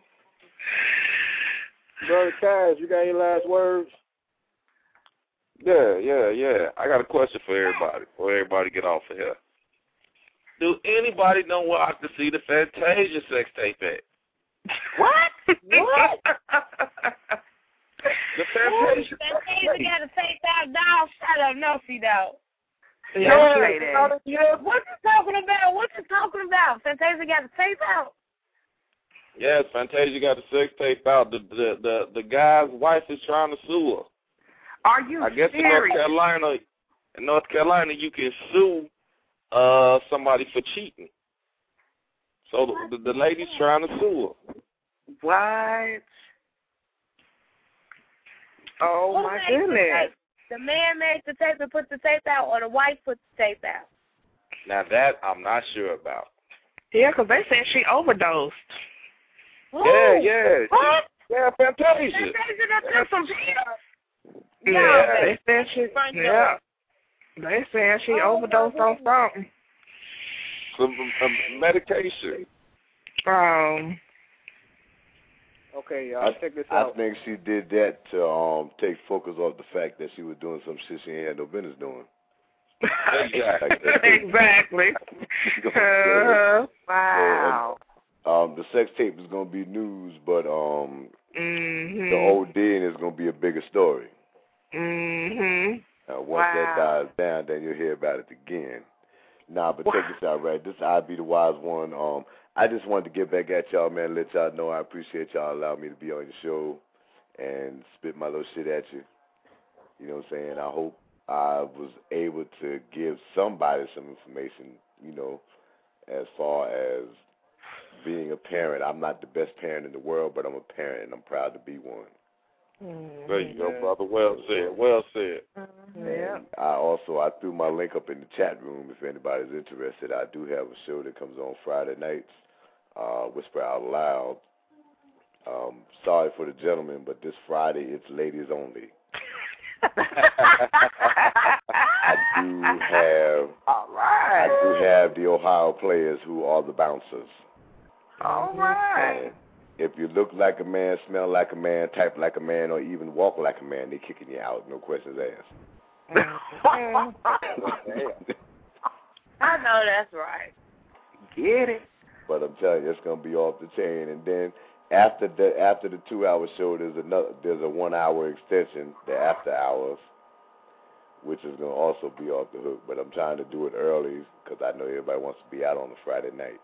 Brother Kaz, you got any last words? Yeah, yeah, yeah. I got a question for everybody, before everybody get off of here. Do anybody know where I can see the Fantasia sex tape at? What? What? The Fantasia. Fantasia got to take that down. Shut up, no, she don't. Yeah, yeah. What you talking about? What you talking about? Fantasia got the tape out. Yes, Fantasia got the sex tape out. The the the, the guy's wife is trying to sue her. Are you I guess serious? in North Carolina, in North Carolina, you can sue uh somebody for cheating. So the, the, the lady's trying to sue her. What? Oh, my goodness. The man made the tape and put the tape out, or the wife put the tape out? Now that I'm not sure about. Yeah, because they said she overdosed. Yeah, yeah. What? Yeah, Fantasia. Fantasia that took some pills? Yeah, No, they said she, yeah. They said she overdosed on something. Some um, medication. Um. Okay, y'all, I, check this I out. think she did that to um take focus off the fact that she was doing some shit she ain't had no business doing. Exactly. Exactly. uh, Wow. So, um, the sex tape is gonna be news, but um, mm-hmm. the ODing is gonna be a bigger story. Mm-hmm. Uh, once Wow. that dies down, then you'll hear about it again. Nah, but check this out, right? This I Be the Wise One. Um, I just wanted to get back at y'all, man. Let y'all know I appreciate y'all allowing me to be on your show and spit my little shit at you. You know what I'm saying? I hope I was able to give somebody some information, you know, as far as being a parent. I'm not the best parent in the world, but I'm a parent, and I'm proud to be one. Mm-hmm. There you go, brother. Well said. Well said. Yeah. And I also, I threw my link up in the chat room if anybody's interested. I do have a show that comes on Friday nights, uh, Whisper Out Loud. Um, sorry for the gentlemen, but this Friday it's ladies only. I do have, All right. I do have the Ohio players who are the bouncers. All right. And if you look like a man, smell like a man, type like a man, or even walk like a man, they're kicking you out. No questions asked. I know that's right. Get it. But I'm telling you, it's gonna be off the chain. And then after the after the two hour show, there's another there's a one hour extension, the after hours, which is gonna also be off the hook. But I'm trying to do it early because I know everybody wants to be out on a Friday night.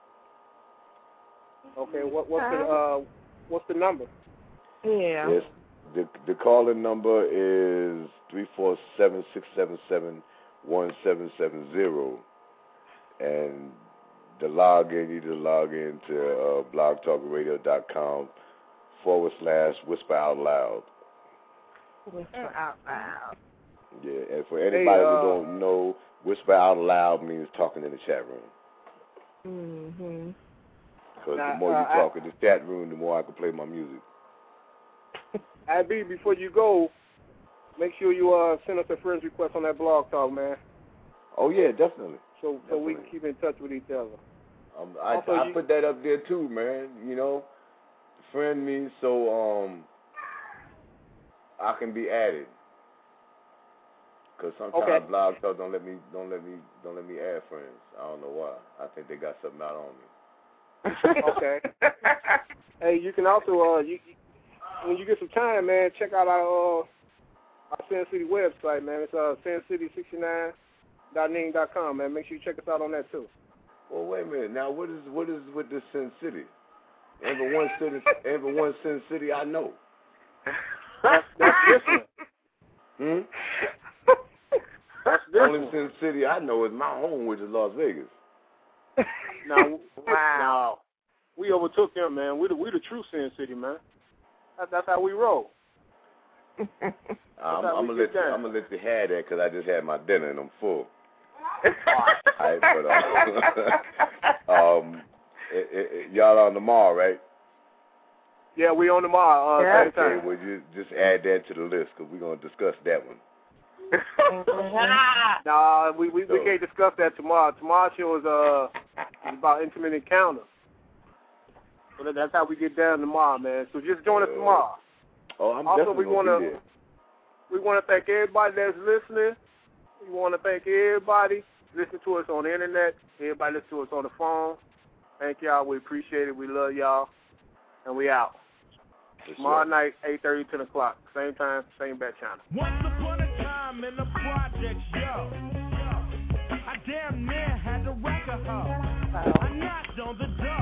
Okay, what what's the uh what's the number? Yeah. Yes, the the calling number is three four seven six seven seven one seven seven zero, and the login you need to log in to uh, blogtalkradio.com forward slash whisper out loud. Whisper out loud. Yeah, and for anybody Hey, uh, who don't know, whisper out loud means talking in the chat room. Mm-hmm. Because Now, the more uh, you talk in the chat room, the more I can play my music. I B, before you go, make sure you uh send us a friends request on that blog talk, man. Oh yeah, definitely. So so we can keep in touch with each other. Um, I, Also, I you- put that up there too, man. You know, friend me so um I can be added. Cause sometimes Okay. blog talk don't let me don't let me don't let me add friends. I don't know why. I think they got something out on me. Okay. Hey, you can also uh you when you get some time, man, check out our uh our Sin City website, man. It's uh sin city sixty-nine dot ning dot com, man. Make sure you check us out on that too. Well, wait a minute. Now, what is what is with this Sin City? Every one city, every one Sin City I know. That's that's different. Hmm. That's The only different. Sin City I know is my home, which is Las Vegas. Now, Wow. now, we overtook them, man. We the we the true Sin City, man. That, that's how we roll. I'm, how I'm we gonna get let you, down. I'm gonna let you have that because I just had my dinner and I'm full. All right, but uh, um, it, it, it, y'all on tomorrow, right? Yeah, we on tomorrow. Uh, Yeah. same Okay, time. well, you just add that to the list because we're gonna discuss that one. Nah, we we, we So- can't discuss that tomorrow. Tomorrow's show is uh is about intimate encounter. So that, that's how we get down tomorrow, man. So just join us Uh, tomorrow. Oh, I'm Also, definitely we gonna wanna- be there. We want to thank everybody that's listening. We want to thank everybody listening to us on the internet. Everybody listening to us on the phone. Thank y'all. We appreciate it. We love y'all. And we out. For Tomorrow sure. night, eight thirty, ten o'clock. Same time, same bat channel. Once upon a time in the projects, yo, I damn near had to wreck a hoe. I knocked on the door.